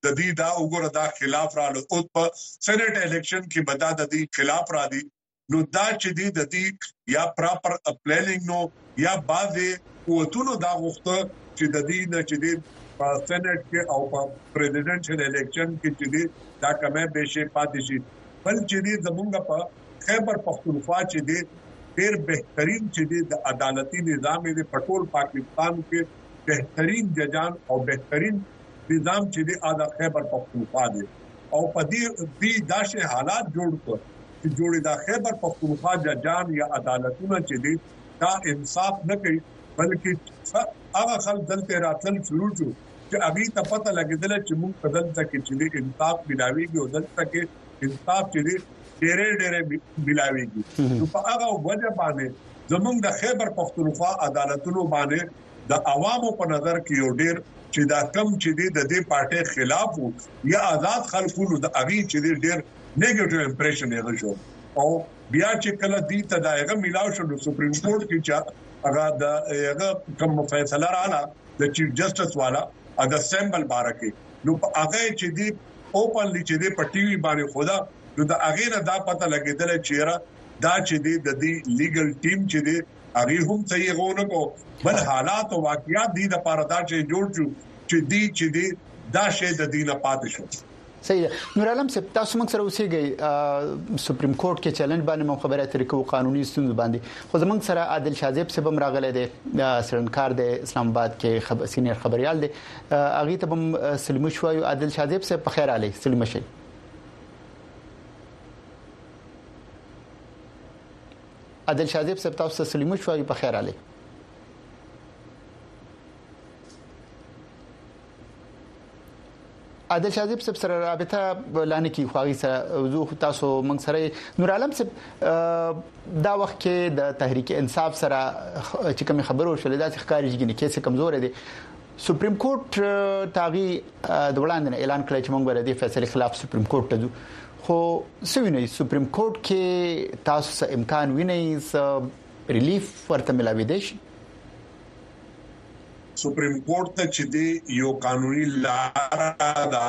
د دې دا وګوره دا خلاف را ل او په سېنات الیکشن کې بدا د دې خلاف را دي نو دا چې دې د دې یا پراپر پلانینګ نو یا بعضې قوتونو دا غوښته چې د دې نه چې دې په سېنات کې او په پریزیډنشل الیکشن کې چې دې دا کمه بشه پاتې شي بل چې دې زمونږ په خیبر پختونخوا چې دې ډېر بهترین چې دې د عدالتي نظام دې پټول پاکستان کې بهترین ججان او بهترین نظام چې دی ادا خیبر پختونخوا دی او په دې دې داسې حالات جوړ کړ چې جوړې دا خیبر پختونخوا ججان یا عدالتونه چې دی دا انصاف نه کوي بلکې هغه خلک دلته راتل شروع شو چې ابي ته پته لګیدل چې موږ په دلته کې چې انصاف ملاويږي او دلته کې انصاف چې دی ډېرې ډېرې ملاويږي نو په هغه وجه باندې زموږ د خیبر پختونخوا عدالتونو باندې د عوامو په نظر کې یو ډېر چې دا کم چې دی د دې پارټي خلاف وو یا آزاد خلکو د اغي چې دی ډېر نیگیټیو امپریشن یې شو او بیا چې کله دې تدايغه ملاو شو د سپریم کورټ کې چې هغه د هغه کوم فیصله رااله د چیف جسټس والا د اسمبل بارکه نو هغه چې دی اوپنلی چې دی په ټي وي باندې خدا نو د هغه نه دا پته لګیدل چې را دا چې دی د دې لیګل ټیم چې دی هغه هم صحیح غوونه کو بل حالات او واقعیات دي د پاره چې جوړ شو چې دي چې دي دا شی د دینه پاتې شو صحیح نور عالم صاحب تاسو موږ سره اوسېږئ سپریم کورټ کې چیلنج باندې مو خبره اترې کوو قانوني ستونزې باندې خو زموږ سره عادل شاذب صاحب هم راغلی دی سرنکار د اسلام آباد کې خبر سینیئر خبريال دی اغه ته هم سلیم شوی عادل شاذب صاحب په خیر علي سلیم شي عادل شاذب صاحب تاسو سلیم شوی په خیر علي عادل شاذب صاحب سره رابطه لانه کې خواږي سره زه تاسو موږ سره نور عالم صاحب دا وخت کې د تحریک انصاف سره چې کوم خبرو شول دا ښکارېږي نه کې څه کمزور دي سپریم کورټ تاغي د وړاندې اعلان کړی چې موږ ور دي فیصله خلاف سپریم کورټ ته خو سوینه سپریم کورټ کې تاسو سره امکان ویني ریلیف ورته ملاوي دي سپریم کورټ ته چې دی یو قانوني لار دا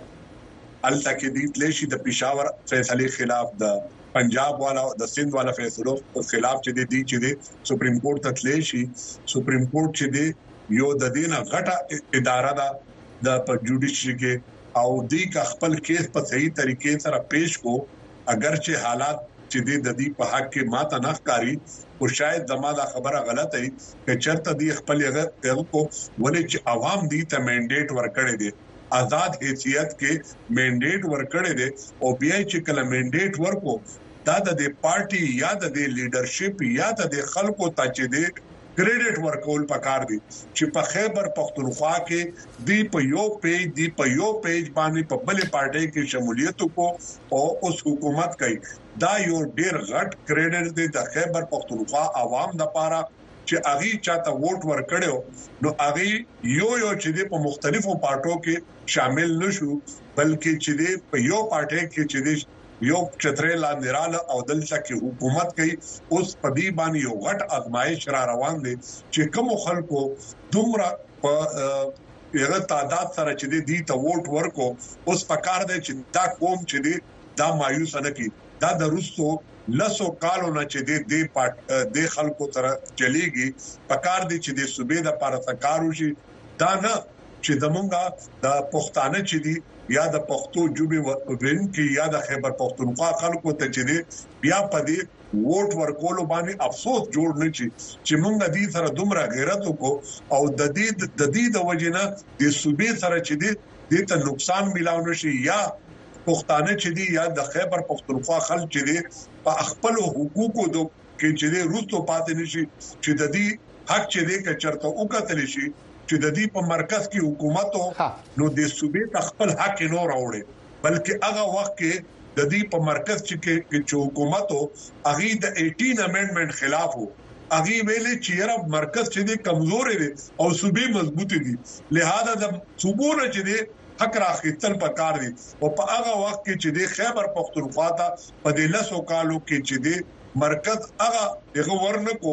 الته کې دی تلشي د پېښور فیصله خلاف د پنجاب والا د سند والا فیصلو خلاف چې دی چې دی سپریم کورټ ته تلشي سپریم کورټ چې دی یو د دینه غټه اداره ده د جوډیشري کې او دی کا خپل کیس په صحیح طریقې سره پیش کو اگر چې حالات چې دی د دې په حق کې ماته نه ښکاری او شاید زماده خبره غلطه وي چې چرته دی خپل هغه کو ولې چې عوام دي ته منډیټ ورکړي دي آزاد حیثیت کې منډیټ ورکړي دي او بیا چې کله منډیټ ورکو دا د پارټي یا د لیډرشپ یا د خلکو ته چې دی کریډټ ورکول پکار دي چې په خیبر پختونخوا کې دی په یو پیج دی په یو پیج باندې په بلې پارټي کې شمولیت کو او اوس حکومت کوي دا یو ډیر غټ کریډټ دی د خیبر پختونخوا عوام د پاره چې اغي چاته ووټ ورکړو نو اغي یو یو چې دی په مختلفو پارټو کې شامل نشو بلکې چې دی په یو پارټي کې چې دی یو چترې لاندې رااله او دلته کې حکومت کوي اوس په دې باندې یو غټ ازمایش را روان دي چې کوم خلکو دومره په یغه تعداد سره چې دې ته ووټ ورکو اوس پکار دی چې دا قوم چې دې دا مایوس نه کی دا د روسو لسو کالو نه چې دې دې پټ د خلکو سره چلیږي پکار دی چې دې صوبې د پارتکارو شي دا نه چې زمونږه د پښتانه چې دي یا د پښتو جوبي وین کې یا د خیبر پختونخوا خلکو ته چې دي بیا په دې ووټ ورکول باندې افسوس جوړ نه شي چې مونږ دې سره دومره غیرت وکړو او د دې د دې د وجنه د صوبې سره چې دي دې ته نقصان ملاو نشي یا پښتانه چې دي یا د خیبر پختونخوا خلک چې دي په خپل حقوقو د کې چې دي روستو پاتې نشي چې د دې حق چې دي که چرته وکړل شي چې د دې په مرکز کې حکومت نو د صوبې تخپل حق نه راوړي بلکې هغه وخت کې د دې په مرکز کې چې حکومت هغه د اټین امندمنت خلاف وو هغه ویلې چې یره مرکز چې دې کمزور دي او صوبې مضبوط دي لہذا د صوبونه چې دې حق راخیتل پکار دي او په هغه وخت کې چې دې خیبر پختونخوا ته په دې لسو کالو کې چې دې مرکز هغه دغه ورنکو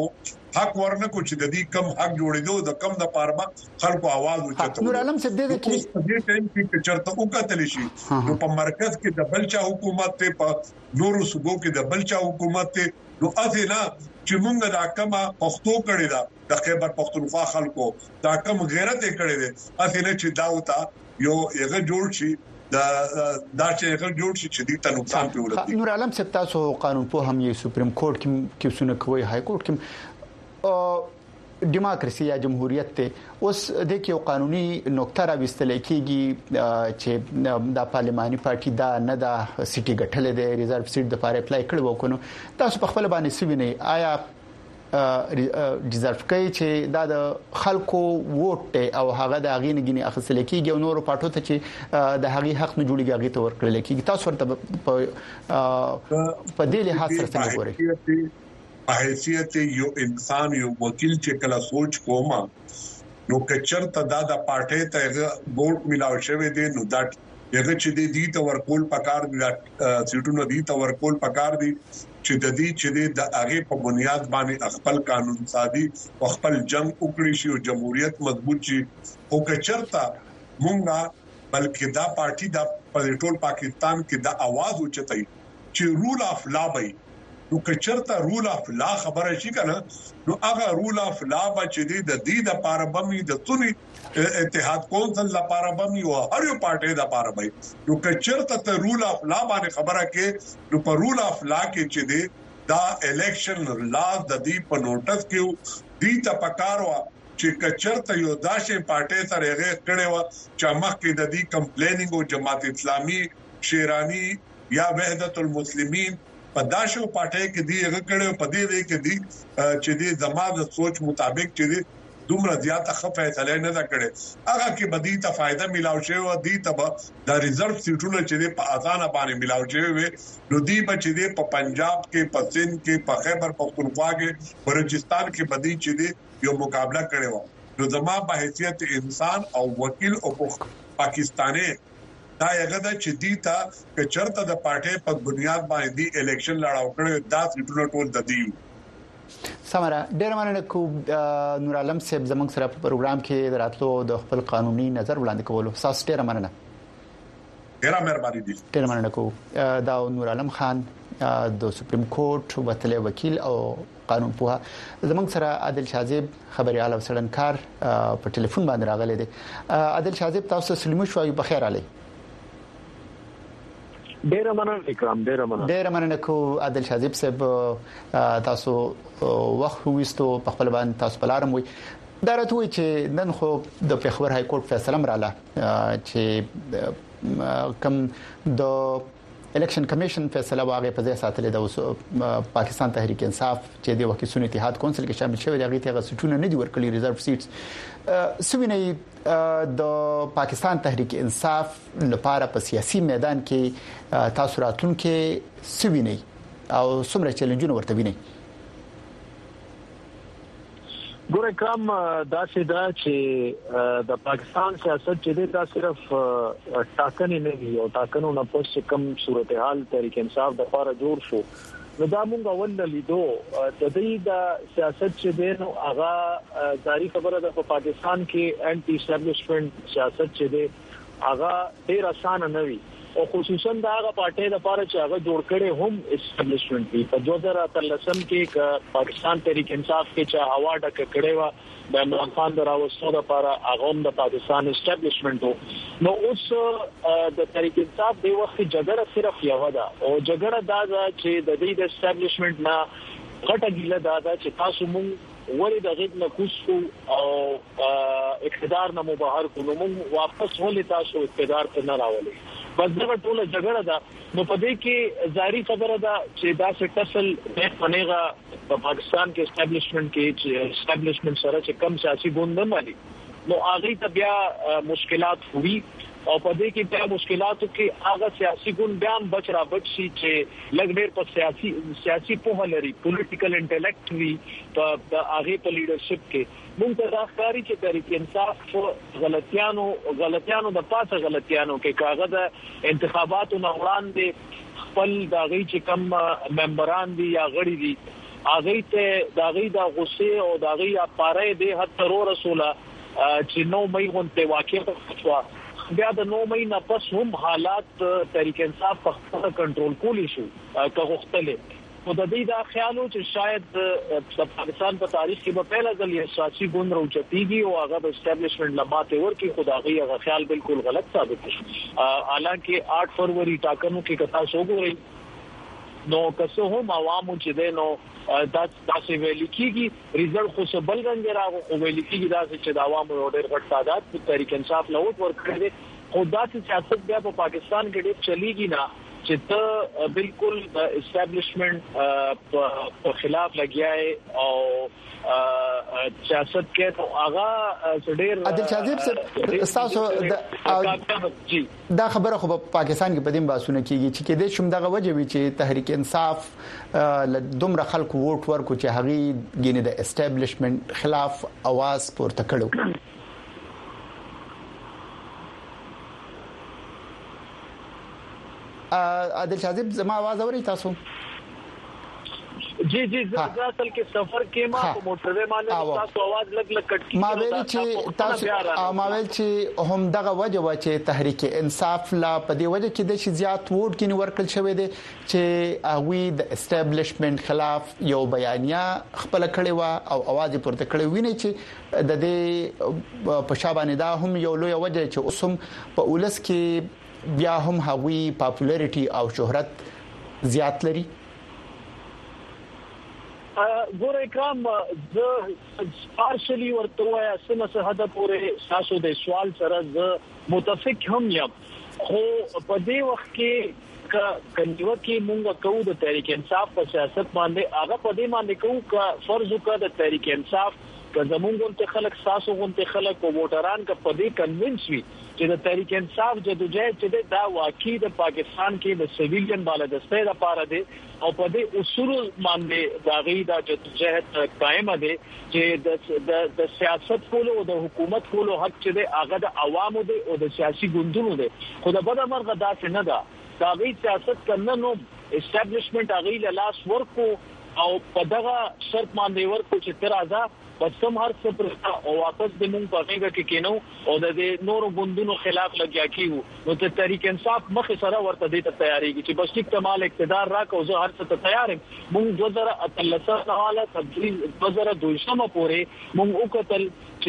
حق ورنه کو چې د دې کم حق جوړېدو د کم د پارما خلکو आवाज وچته نور عالم څه دې کې په دې ټیم کې چرته وکړل شي نو په مرکز کې د بلچا حکومت ته په نورو صوبو کې د بلچا حکومت ته نو اذینا چې موږ دا کومه پښتو کړی دا د خیبر پښتونخوا خلکو دا کوم غیرت کړی دی اذینا چې دا وتا یو یو جوړ شي دا دا چې یو جوړ شي چې د نقصان پیولتي نور عالم څه تاسو قانون په هم یې سپریم کورټ کې کې سونه کوي های کورټ کې ډیموکراسي یا جمهوریت ته اوس د یو قانوني نقطه را وستل کېږي چې د پارلماني پارټي دا نه د سيټي ګټلې د ریزرو سیټ د پاره اپلای کړو وکونو تاسو په خپل باندې سوینه آیا ریزرو کوي چې دا د خلکو ووټ او هغه د اغین غني اخیستل کېږي او نور پټو ته چې د هغه حق نه جوړیږي هغه ته ورکړل کېږي تاسو ورته په دې لحاظ سره څنګه ګورئ په حیثیت یو انسان یو وکیل چې کله سوچ کوما نو کچرته دا د پارټي ته ووټ ملاو شوی دی نو دا یغه چې دی د تور کول پکار دی سیټونو دی تور کول پکار دی چې د دې چې د هغه په بنیاد باندې خپل قانون سازي او خپل جنگ وکړي شي او جمهوریت مضبوط شي او کچرته مونږه بلکې دا پارټي د ټول پاکستان کې د आवाज اوچتای چې رول اف لا وي نو کچرته رول اف لا خبره شي کنه نو هغه رول اف لا چې د دې د پاره بمي د سنی اتحاد کونسل لپاره بمي او هر یو پارټي د پاره وي نو کچرته ته رول اف لا باندې خبره کې نو په رول اف لا کې چې دی دا الیکشن لا د دې په نوټس کې دې ته پکارو چې کچرته یو داسې پارټي سره هغه کړي و چې مخکې د دې کمپلینینګ او جماعت اسلامي شیرانی یا وحدت المسلمین په داشو پټه کې دی هغه کړه په دې کې دی چې دی زماده سوچ مطابق چې دی دومره زیاته خفه فیصله نه دا کړي هغه کې بدی ته فائدہ ملاو شي او دی ته د ریزرو سیټونو چې دی په اذان باندې ملاو شي وي نو دی بچ دی په پنجاب کې په سند کې په خیبر پختونخوا کې بلوچستان کې بدی چې دی یو مقابله کړي و نو زما په حیثیت انسان او وکیل او پاکستاني دا یغه د چدیتا ک چرته د پارټي په بنیاد باندې الیکشن لړاو کړي دا سټونو ټول د دی سمره ډیر مننه کو نور عالم صاحب زمنګ سره په پروګرام کې دراتلو د خپل قانوني نظر وړاندې کولو ساس ډیر مننه ډیر مهرباني دي ډیر مننه کو دا نور عالم خان د سپریم کورټ وتله وکیل او قانون پوها زمنګ سره عادل شاذب خبريال او سړنکار په ټلیفون باندې راغلي دي عادل شاذب تاسو سلیم شو په خیر علي ډیر مننه اکرام ډیر مننه ډیر مننه کو عادل شاذب صاحب تاسو وخت وستو په خپل باندې تاسو بلارم وي دا راته وي چې نن خو د پیښور های کورټ فیصله مراله چې کم د الیکشن کمیشن فیصله واغې په ځای ساتلې د پاکستان تحریک انصاف چې د وکیلونو اتحاد کونسل کې شامل شوی دی هغه سټونه نه دی ورکړي ریزرو سیټس سوینه د پاکستان تحریک انصاف لپاره په سیاسي میدان کې تاثیراتون کې سوینه او څومره چیلنجونه ورته ویني ګوره کوم دا چې دا چې د پاکستان سیاست چې دا صرف ټاکنې نه دي او ټاکنو نه پوښتنه کم صورتحال تحریک انصاف د لپاره جوړ شو نو دا موږ اول لیدو د دې د سیاست چې دین او هغه ځاری خبره ده په پاکستان کې انټي اسټابلیشمنت سیاست چې دی هغه ډیر اسانه نه وي او خصوصا دا هغه پارټي د لپاره چې هغه جوړ کړي هم اسټابلیشمنت دی په دوه هزار اتلسم کې پاکستان تحریک انصاف کې چې اواډ کړي و د عمران خان دراوستو لپاره هغه هم د پاکستان اسټابلیشمنت نو اوس د تحریک انصاف دی وخت جګړه صرف یو ده او جګړه دا چې د دې د اسټابلیشمنت نه غټه ګیله دا ده چې تاسو مونږ ولې د غږ نه کوشو او اقتدار نه مبهر کوو مونږ واپس ولې تاسو اقتدار ته نه راولي بس دا ټول جګړه ده نو په دې کې ظاهري خبره ده چې دا څه ټسل نه پنيغه په پاکستان کې اسټابلیشمنت کې چې اسټابلیشمنت سره چې کم سیاسي ګوند نه مالي نو هغه ته بیا مشکلات وي او په دې کې بیا مشکلاتو کې هغه سیاسي ګوند بیا بچ را بچ شي چې لګ ډېر په سیاسي سیاسي په لري پولیټیکل انټلیکټ وی په هغه په لیډرشپ کې موږ ته راځي چې تحریک انصاف غلطیانو غلطیانو د پاسه غلطیانو کې کاغذ د انتخاباتو نه وړاندې خپل دغه چې کم ممبران دي یا غړي دي اغه ته داغي د غصه او داغي اپاره د حد تر رسوله چې نو مې غونته واقع شو بیا د نو مې نه پس هم حالات طریق انصاف په خپل کنټرول کولی شو که غختله خو د دې دا خیالو چې شاید د پاکستان په تاریخ کې په پیله ځل یې سیاسي ګوند راوچتيږي او هغه د اسټابلیشمنت لماته ورکی خدایي هغه خیال بالکل غلط ثابت شو حالانکه آठ فروری ټاکنو کې کتا شو ګوري نو کسو هم عوامو چې دینو دا تاسو ویل کیږي ریزلټ خو څه بل رنګ راغو خو ویل کیږي دا چې د عوامو ډېر غټ تعداد په طریق انصاف لوټ ورکړي خو دا چې سیاست بیا په پاکستان کې ډېر چلیږي نه چې ته بالکل د اسټابلیشمنت په خلاف لګیاي او سیاست کې تو هغه ډېر عادل شاذیب صاحب تاسو دا خبره خو په پاکستان کې په دیم باسونه کیږي چې کې د شوم دغه وجه وی چې تحریک انصاف دومره خلکو ووټ ورکو چې هغه ګینه د اسټابلیشمنت خلاف आवाज پورته کړو عادل شاذیب زما आवाज اوري تاسو جی جی زه اصل کې سفر کې ما په موټر باندې تاسو आवाज لګ لګ کټ ما ویل چې تاسو ما ویل چې هم دغه وجه و چې تحریک انصاف لا په دې وجه کې د شي زیات ووټ کې ورکل شوې دي چې هغه د اسټابلیشمنت خلاف یو بیانیه خپل کړي وا او आवाज پورته کړي ویني چې د دې په شابهنه دا هم یو لوی وجه چې اوسم په اولس کې بیا هم هغوی پاپولارټي او شهرت زیات لري ګور اکرام زه پارشلی ورته وایا سم څه حد پورې تاسو د سوال سره زه متفق هم یم خو په دې وخت کې ک کنيو کې مونږ کوو د تحریک انصاف په سیاست باندې هغه په دې باندې کوو ک فرض وکړه د تحریک انصاف که زمونږ ته خلک تاسو غونته خلک او ووټران ک په دې کنوینس وي چې د تحریک انصاف جدوجہد چې دا واقعي د پاکستان کې د سیویلین بالادسته لپاره دی او په دې اصول باندې دا غي د جدوجہد قائم دی چې د د سیاست کولو او د حکومت کولو حق چې دی هغه د عوامو دی او د سیاسي ګوندونو دی خو د بده مرغه دا څه نه ده دا غي سیاست کنه نو اسټابلیشمنت هغه له لاس ورکو او په دغه شرط باندې ورکو چې تر ازا پس هم هر څه پر او واپس د مونږ په غیږ کې کینو او د نورو ګوندونو خلاف لګیا کیو نو ته تحریک انصاف مخ سره ورته د تیاریږي چې بس ټیک کمال اقتدار راکو زه هر څه ته تیار یم مونږ دوه زره اتلس حاله تبدیل دوه زره دویشمه پورې مونږ وکتل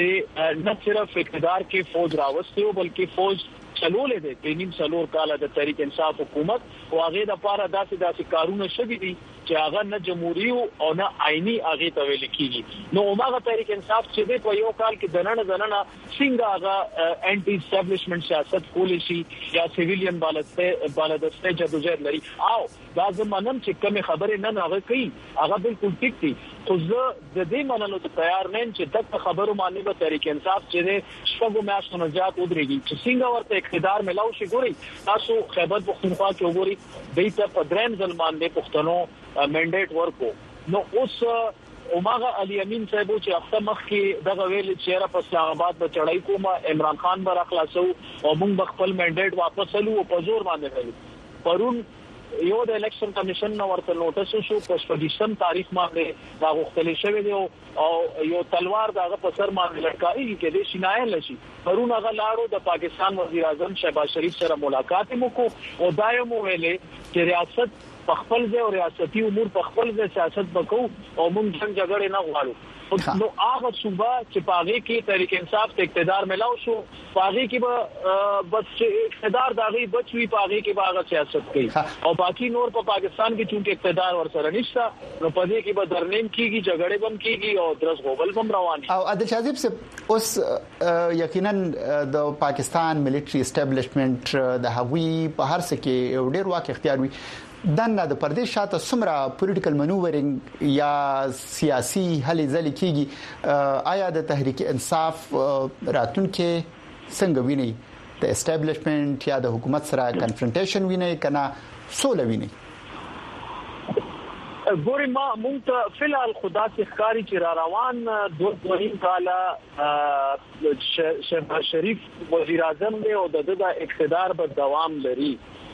چې نه صرف اقتدار کې فوج راوستي بلکې فوج چلولې دي په نیم څلور کال د تحریک انصاف حکومت او هغه د لپاره داسې داسې کارونه شوي دي چې هغه نه جمهوریت او نه آئینی هغه ته ویل کیږي نو هغه تحریک انصاف چې په یو کال کې دننه دننه څنګه هغه انټي اسټابلیشمنت سیاست کولی شي یا سیویلین بالادسته بالادسته جدوجہد لري او دا زمونږ چې کوم خبره نه هغه کوي هغه بالکل ټیک دي خو زه د دې منلو ته تیار نه یم چې دغه خبرو باندې به تحریک انصاف چې شپږو میاشتو نه زیات ودرېږي چې څنګه ورته اقتدار ملاو شي ګوري تاسو خیبر پختونخوا کې وګوري د دې په دریم ځل باندې پښتنو منډیټ ورکو نو اوس اوماغه علي امین صاحب چې هفته مخکې دغه ویل چې را په اسلام آباد په چړای کومه عمران خان بر اخلاصو او موږ خپل منډیټ واپس لو او په زور باندې کړو پرون یو د الیکشن کمیشن نو ورته نوټس شو په شپږم تاریخ باندې دا غوښتل شوی دی او یو تلوار دغه په سر باندې لټکایي کې د شینایل لشي پرون هغه لاړو د پاکستان وزیر اعظم شهباز شریف سره ملاقات وکړو او دایم ویلې چې ریاست په خپل ځای او ریاستي امور په خپل ځای سیاست وکړو او موږ څنګه جګړه نه غواړو نو هغه صوبه چې پاغي کې تحریک انصاف ته اقتدار ملاو شو پاغي کې به بس اقتدار داغي بچوي پاغي کې باغ سیاست کوي او باقي نور په پاکستان کې چونکه اقتدار ورسره نشته نو پدې کې به درنیم کیږي جګړه بم کیږي او درس غوبل بم رواني او عادل شاذیب سے اوس یقینا د پاکستان ملټری اسټابلیشمنت د هغوی په هر څه کې یو ډیر واقع اختیار وي دنه د پردیش شاته سمرا پولیټیکل منوورینګ یا سیاسي هلې ځلې کیږي آیا د تحریک انصاف راتونکو څنګه ویني د اسټابلیشمنت یا د حکومت سره کنفرنټیشن ویني کنه سوله ویني ګوري ما مونږ ته فلال خدا سي ښکاری چې را روان دوه دوه کاله شهباز شریف وزیر اعظم دی او د د اقتدار په دوام لري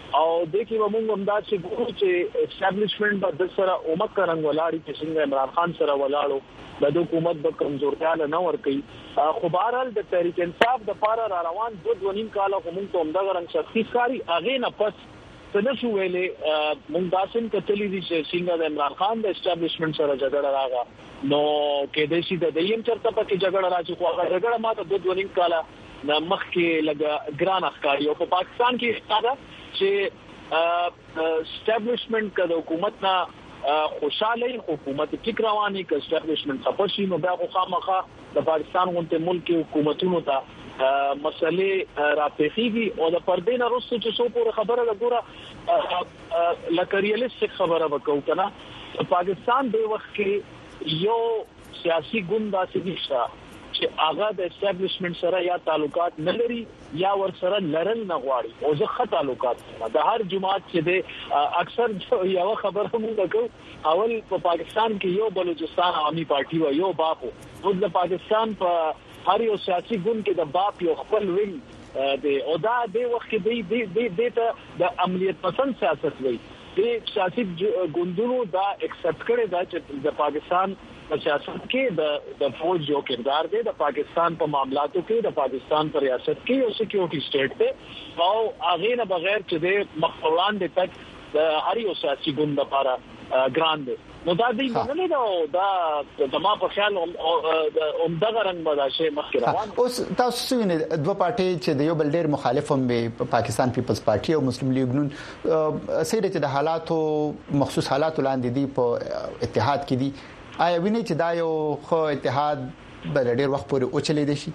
او د کې موږ هم دا چې ګورو چې اسټابلیشمنت د سره اومک رنګ ولاړی چې څنګه عمران خان سره ولاړو د حکومت د کمزورتیا نه ور کوي خو بهرحال د تحریک انصاف د پاره را روان د دوه نیم کال موږ ته همدغه رنګ شخصي کاری اغه نه پس څنګه شو ویلې موږ داسن کتلې دي چې څنګه د عمران خان د اسټابلیشمنت سره جګړه راغله نو کې د شي د دیم چرته پکې جګړه راځي خو هغه جګړه ماته د دوه نیم کال نه مخکې لګ ګران ښکاری او په پاکستان کې ستاره چې اسټابلیشمنت کله حکومت نه خوشاله حکومت ټیک رواني ک اسټابلیشمنت خپشي نو بیا خو خامخه د پاکستان غونډه ملک حکومتونو ته مسلې راپېخيږي او د پردې نه رسو چې څو پورې خبره ده ګوره لکه ریالیستیک خبره وکاو کنه پاکستان د وخت کې یو سیاسي ګوند داسې نشته چې هغه د اسټابلیشمنت سره یا تعلقات نه لري یا ور سره لرل نه غواړي او زه خط تعلقات د هر جماعت چې د اکثر یو خبره موږ کوو اول په پاکستان کې یو بلوچستان عوامي پارټي و یو باپو او د پاکستان په هر یو سیاسي ګوند کې د باپ یو خپل وینګ د او دا د وخت کې د د د د عملیات پسند سیاست وي د سیاسي ګوندونو دا ایکسپټ کړي دا چې د پاکستان په سیاست کې د د فوج یو کردار دی د پاکستان په معاملاتو کې د پاکستان پر ریاست کې یو سکیورټي سټیټ دی او هغه نه بغیر چې د مخولان د تک د هر یو سیاسي ګوند لپاره ګران دی نو دا دی نه دا دا د ما په خیال هم دغه رنګ بداشه مخکې روان اوس تاسو وینئ دوه پارټي چې د یو بل ډیر مخالف هم په پاکستان پیپلز پارټي او مسلم لیگ نون سیده چې د حالاتو مخصوص حالاتو لاندې دی په اتحاد کې دي آیا وینئ چې دا یو خو اتحاد بل ډیر وخت پورې اوچلې دي شي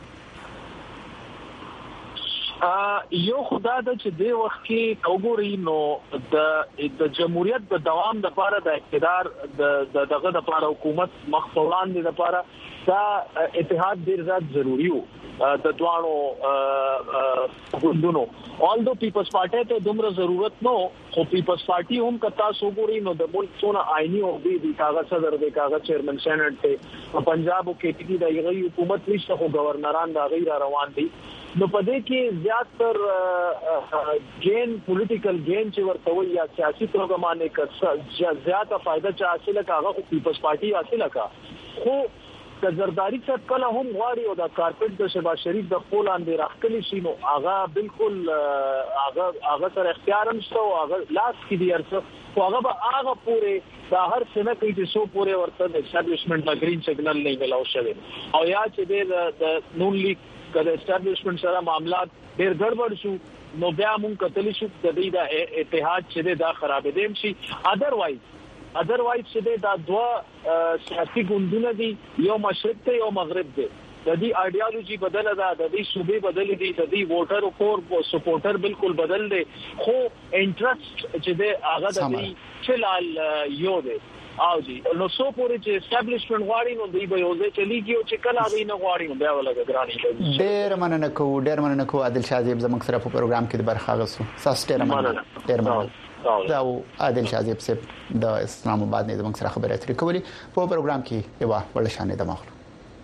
یو خدای د چې د وخت کې وګورئ نو د د جمهوریت د دوام لپاره د اقتدار د دغه د لپاره حکومت مخصوصان د لپاره دا اتحاد ډیر زیات ضروری وو د دوانو ګوندونو although پیپلز پارټي ته دومره ضرورت نو خو پیپلز پارټي هم کتا سوګوري نو د ملک څونه آئینی او د کاغذ صدر د کاغذ چیرمن سېنات ته په پنجاب کې ټکی د یغي حکومت نشته خو گورنران دا غیر روان دي نو په دې کې زیاتره ګین پولیټیکل ګین چې ورته وي یا سیاسي پروګرامانه کې زیاته فائدہ چا حاصله کاغه پیپلز پارټي حاصله کا خو د زرداری څخه کله هم غواړي او د کارپټ د شهباز شریف د خپل اندې راخلي شي نو هغه بالکل هغه هغه سره اختیار نشته او هغه لاس کې دی ارڅ خو هغه به هغه پوره د هر څه کوي چې سو پوره ورته د اسټابلیشمنت لا گرین سیګنل نه ملاو شوی او یا چې د نون لیگ کله اسټابلیشمنت سره معاملات ډېر ګډوډ شو نو بیا مونږ کتلی شو د دې د اتحاد چې دا خراب دي شي اذروایز اذروایز چې دا دوه سیاسي ګوندونه دي یو مشرق ته یو مغرب دی د دې ایډیالوژي بدله ده د دې صوبې بدلې دي د دې ووټر او کور سپورټر بالکل بدل دي خو انټرست چې دا هغه د دې چلال یو دی او جی نو سو پورې چې اسټابلیشمنت غواړي نو دوی به یو ځای چلیږي او چې کله غوي نه غواړي نو بیا ولګ ګرانی ډېر مننه کوو ډېر مننه کوو عادل شاذیب زموږ سره په پروګرام کې د برخه غوښتو تاسو ډېر مننه ډېر مننه دا عادل شاذیب صاحب د اسلام آباد نه زموږ سره خبرې اترې کولې په پروګرام کې یو ولشانې د مخلو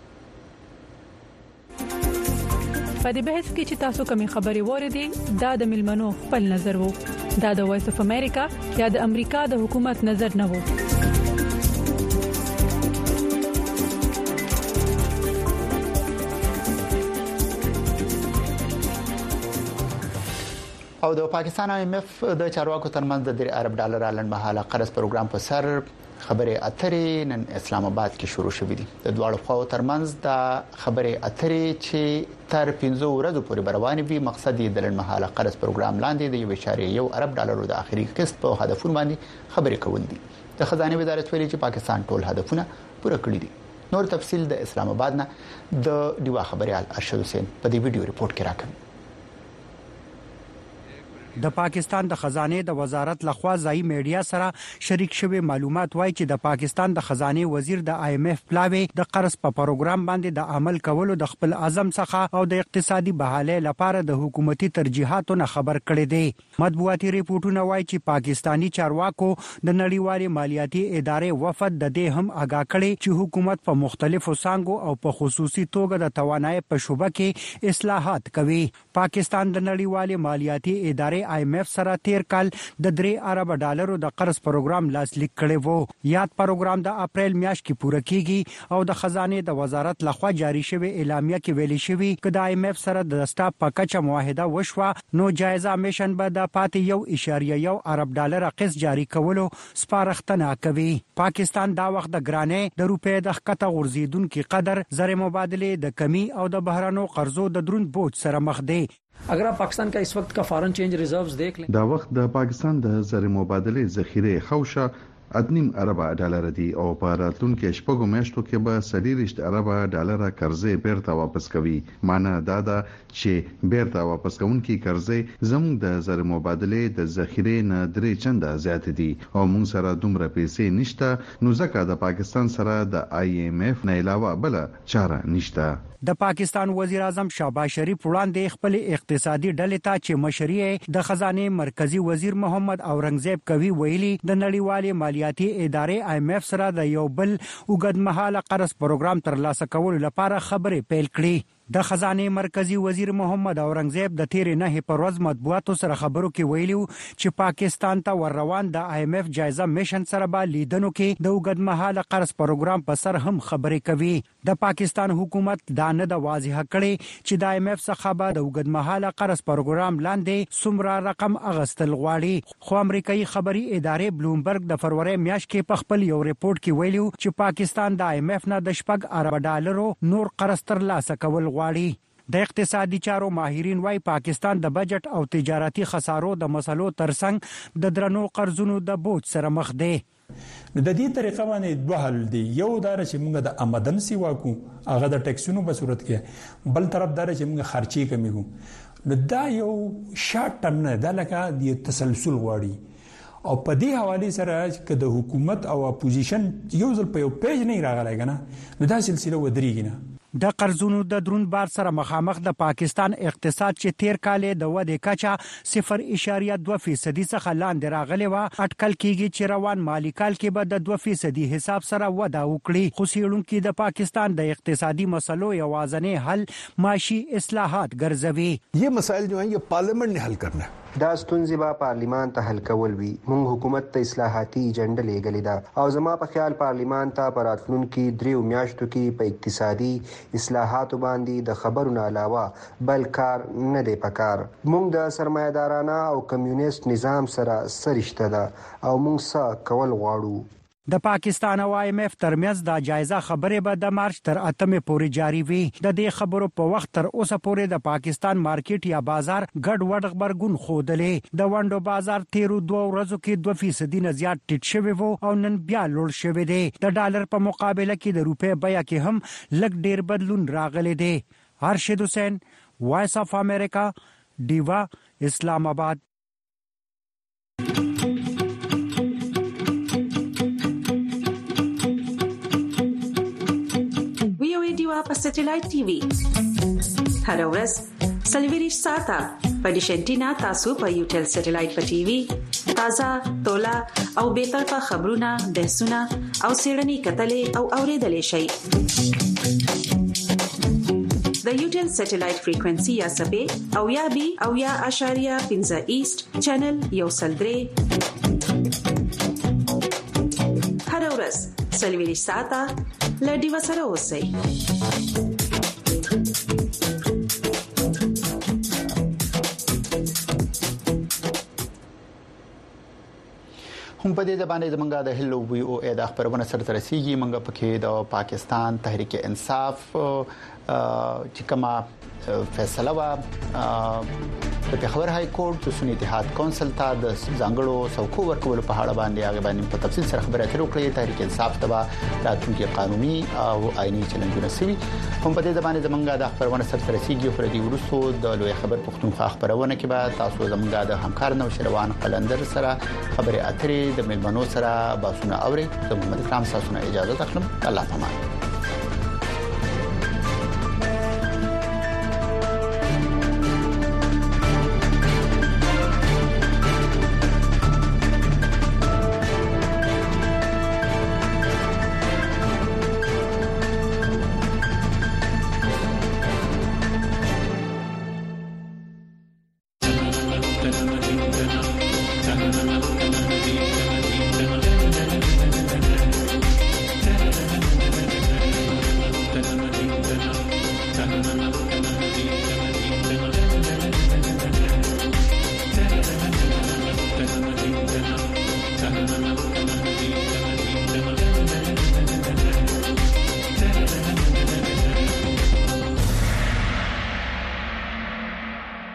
په دې بحث کې چې تاسو کومې خبرې وریدي دا د ملمنو خپل نظر وو دا د وایس اف امریکا یا د امریکا د حکومت نظر نه وو او د پاکستان ایم اف د چارواکو ترمنځ د ډیر ارب ډالر لنډ مهاله قرض پروګرام په سر خبرې اترې نن اسلام آباد کې شروع شوې دي د دواړو خواو ترمنځ د خبرې اترې چې تر پنځو ورځې پورې روانې وي مقصد یې د لنډ مهاله قرض پروګرام لاندې د یو اشاریه یو ارب ډالر د اخري قسط په هدفونو باندې خبرې کول دي د خزانه وزارت ویلي چې پاکستان ټول هدفونه پوره کړی دي نور تفصيل د اسلام آباد نه د دیوا خبريال ارشد حسین په دې ویډیو ریپورت کې راکړي د پاکستان د خزانه د وزارت لخوا ځای میډیا سره شریک شوی معلومات وایي چې د پاکستان د خزانه وزیر د آی ایم ایف پلاوی د قرض په پروګرام باندې د عمل کولو د خپل اعظم څخه او د اقتصادي بحالې لپاره د حکومتي ترجیحاتو نه خبر کړي دي مطبوعاتي ریپورتونه وایي چې پاکستانی چارواکو د نړیوالې مالیاتي ادارې وفد د دې هم آگاه کړي چې حکومت په مختلفو څنګهو او په خصوصي توګه د توانایي په شوبه کې اصلاحات کوي پاکستان د نړیوالې مالیاتي ادارې ادارې آی ایم ایف سره تیر کال د درې ارب ډالرو د قرض پروګرام لاسلیک کړی وو. یاد پروګرام د اپریل میاشت کې پوره کیږي او د خزانه د وزارت لخوا جاری شوی اعلامیه کې ویلي شوی چې د آی ایم ایف سره د سټاپ پکچ معاهده وشوه نو جایزه میشن به د پاتې یو اشاریه یو ارب ډالر قسط جاری کولو سپارښتنه کوي. پاکستان دا وخت د ګرانې د روپې د ښکته غورځیدونکو قدر زر مبادله د کمی او د بهرانو قرضو د دروند بوج سره مخ دی. اگر آپ پاکستان کا اس وقت کا فارن چینج ریزروز دیکھ لیں دا وخت د پاکستان د زر مبادله ذخیره خوشه اتنیم اربع ډالر دي او په راتلونکو شپږو میاشتو کې به سلیریشت اربع ډالر قرضې بیرته واپس کوي. معنی دا ده چې بیرته واپس کوونکی قرضې زموږ د زر مبادله د ذخیره نه درې چنده زیات دي او موږ سره دومره پیسې نشته نو ځکه د پاکستان سره د آی ایم ایف نه علاوه بل چاره نشته. د پاکستان وزیر اعظم شهباز شریف وړاندې خپل اقتصادي ډلې ته چې مشري د خزانه مرکزی وزیر محمد اورنګزیب کوي ویلي د نړیوالې مالیاتي ادارې آی ایم ایف سره د یو بل وګدمحاله قرض پروګرام ترلاسه کولو لپاره خبرې پیل کړې. د خزانه مرکزی وزیر محمد اورنګزیب د تیر نه پر ورځ مطبوعاتو سره خبرو کې ویلي چې پاکستان ته ور روان د آی ایم ایف جایزه میشن سره به لیدنو کې د وګدمحاله قرض پروګرام په سر هم خبرې کوي. د پاکستان حکومت دا نه د واضحه کړي چې د آی ایم ایف څخه به د وګدمحاله قرض پروګرام لاندې څومره رقم اغستل غواړي. خو امریکایي خبري ادارې بلومبرګ د فروری میاشت کې په خپل یو ریپورت کې ویلي چې پاکستان د آی ایم ایف نه د شپږ ارب ډالرو نور قرض ترلاسه کول غواړي. د اقتصادي چارو ماهرین وايي پاکستان د بجټ او تجارتي خسارو د مسلو ترڅنګ د درنو قرضونو د بوج سره مخ دی. نو د دې طریقه باندې دوه حل دي. یو دا چې موږ د آمدن سیوا کو هغه د ټیکسونو په صورت کې، بل طرف دا چې موږ خرچي کمی کو. نو دا یو شارټ ټرم نه دا لکه د تسلسل غواړي او په دې حواله سره چې د حکومت او اپوزیشن یو ځل په یو پیج نه راغلی کنه نو دا سلسله ودرېږي نه. د قرضونو د درون بار سره مخامخ د پاکستان اقتصاد چې تیر کال د ودې کچا صفر اشاریه دوه فیصد څخه لاندې راغلی و اټکل کیږي چې روان مالی کال کې به د دوه فیصد حساب سره وده وکړي. خو څېړونکو د پاکستان د اقتصادي مسلو یوازینی حل معاشي اصلاحات ګرځوي. یہ مسائل جو ہیں یہ پارلیمنٹ نے حل کرنا ہے. دا ستونزې به پارلیمان ته حل کول وي. موږ حکومت ته اصلاحاتي ایجنډا لېږلې ده او زما په خیال پارلیمان ته په راتلونکو دریو میاشتو کې په اقتصادي اصلاحاتو باندې د خبرو نه علاوه بل کار نه دی پکار. موږ د سرمایه‌دارانه او کمیونیست نظام سره سرشته ده او موږ څه کول غواړو. د پاکستان او آی ایم ایف ترمنځ د جایزه خبرې به د مارچ تر اتمې پورې جاری وي. د دې خبرو په وخت تر اوسه پورې د پاکستان مارکیټ یا بازار ګډ وډ خبرګون خوده. د وندو بازار تیرو دوه ورځو کې دوه فیصد نه زیات ټیټ شوی وو او نن بیا لوړ شوی دی. د ډالر په مقابله کې د روپې بیه کې هم لږ ډیر بدلون راغلی دی. هرشد حسین، وایس اف امریکا، ډیوا، اسلام آباد. په سټلایټ ټي وي هر ورځ سلویریش ساته په ډیشنټینا تاسو په یوټل سټلایټ په ټي وي تازه تولا او به طرفه خبرونه بحثونه او سیړنی کتلې او اوریدلې شي. د یوټل سټلایټ فریکوئنسي یا سبې او یا بي او یا اشاریه پنځه ایست چینل یو سلدري هر ورځ سلویریش ساته لډي وسره اوسئ. هم په دې د باندې زمونږه د هلو وی او ا د خبرونه سره ترسيږي. مونږ پکې د پاکستان تحریک انصاف چې کومه فیصله وا د پیښور های کورټ د سنی اتحاد کونسل ته د ځانګړو څوکو ورکول په اړه باندې هغه باندې په تفصیل سره خبرې اترې وکړې. تحریک انصاف ته راتلونکي قانوني او آئینی چیلنجونه سوي. هم په دې باندې زمونږه د خبرونه سره ترسيږي. خو د ورسو د لوی خبر پښتونخوا خبرونه کې به تاسو زمونږه د همکار نو شروان قلندر سره خبرې اترې د ملمنو سره باسونه اوري. د محمد کرام تاسو نه اجازه تخلم. الله پامان.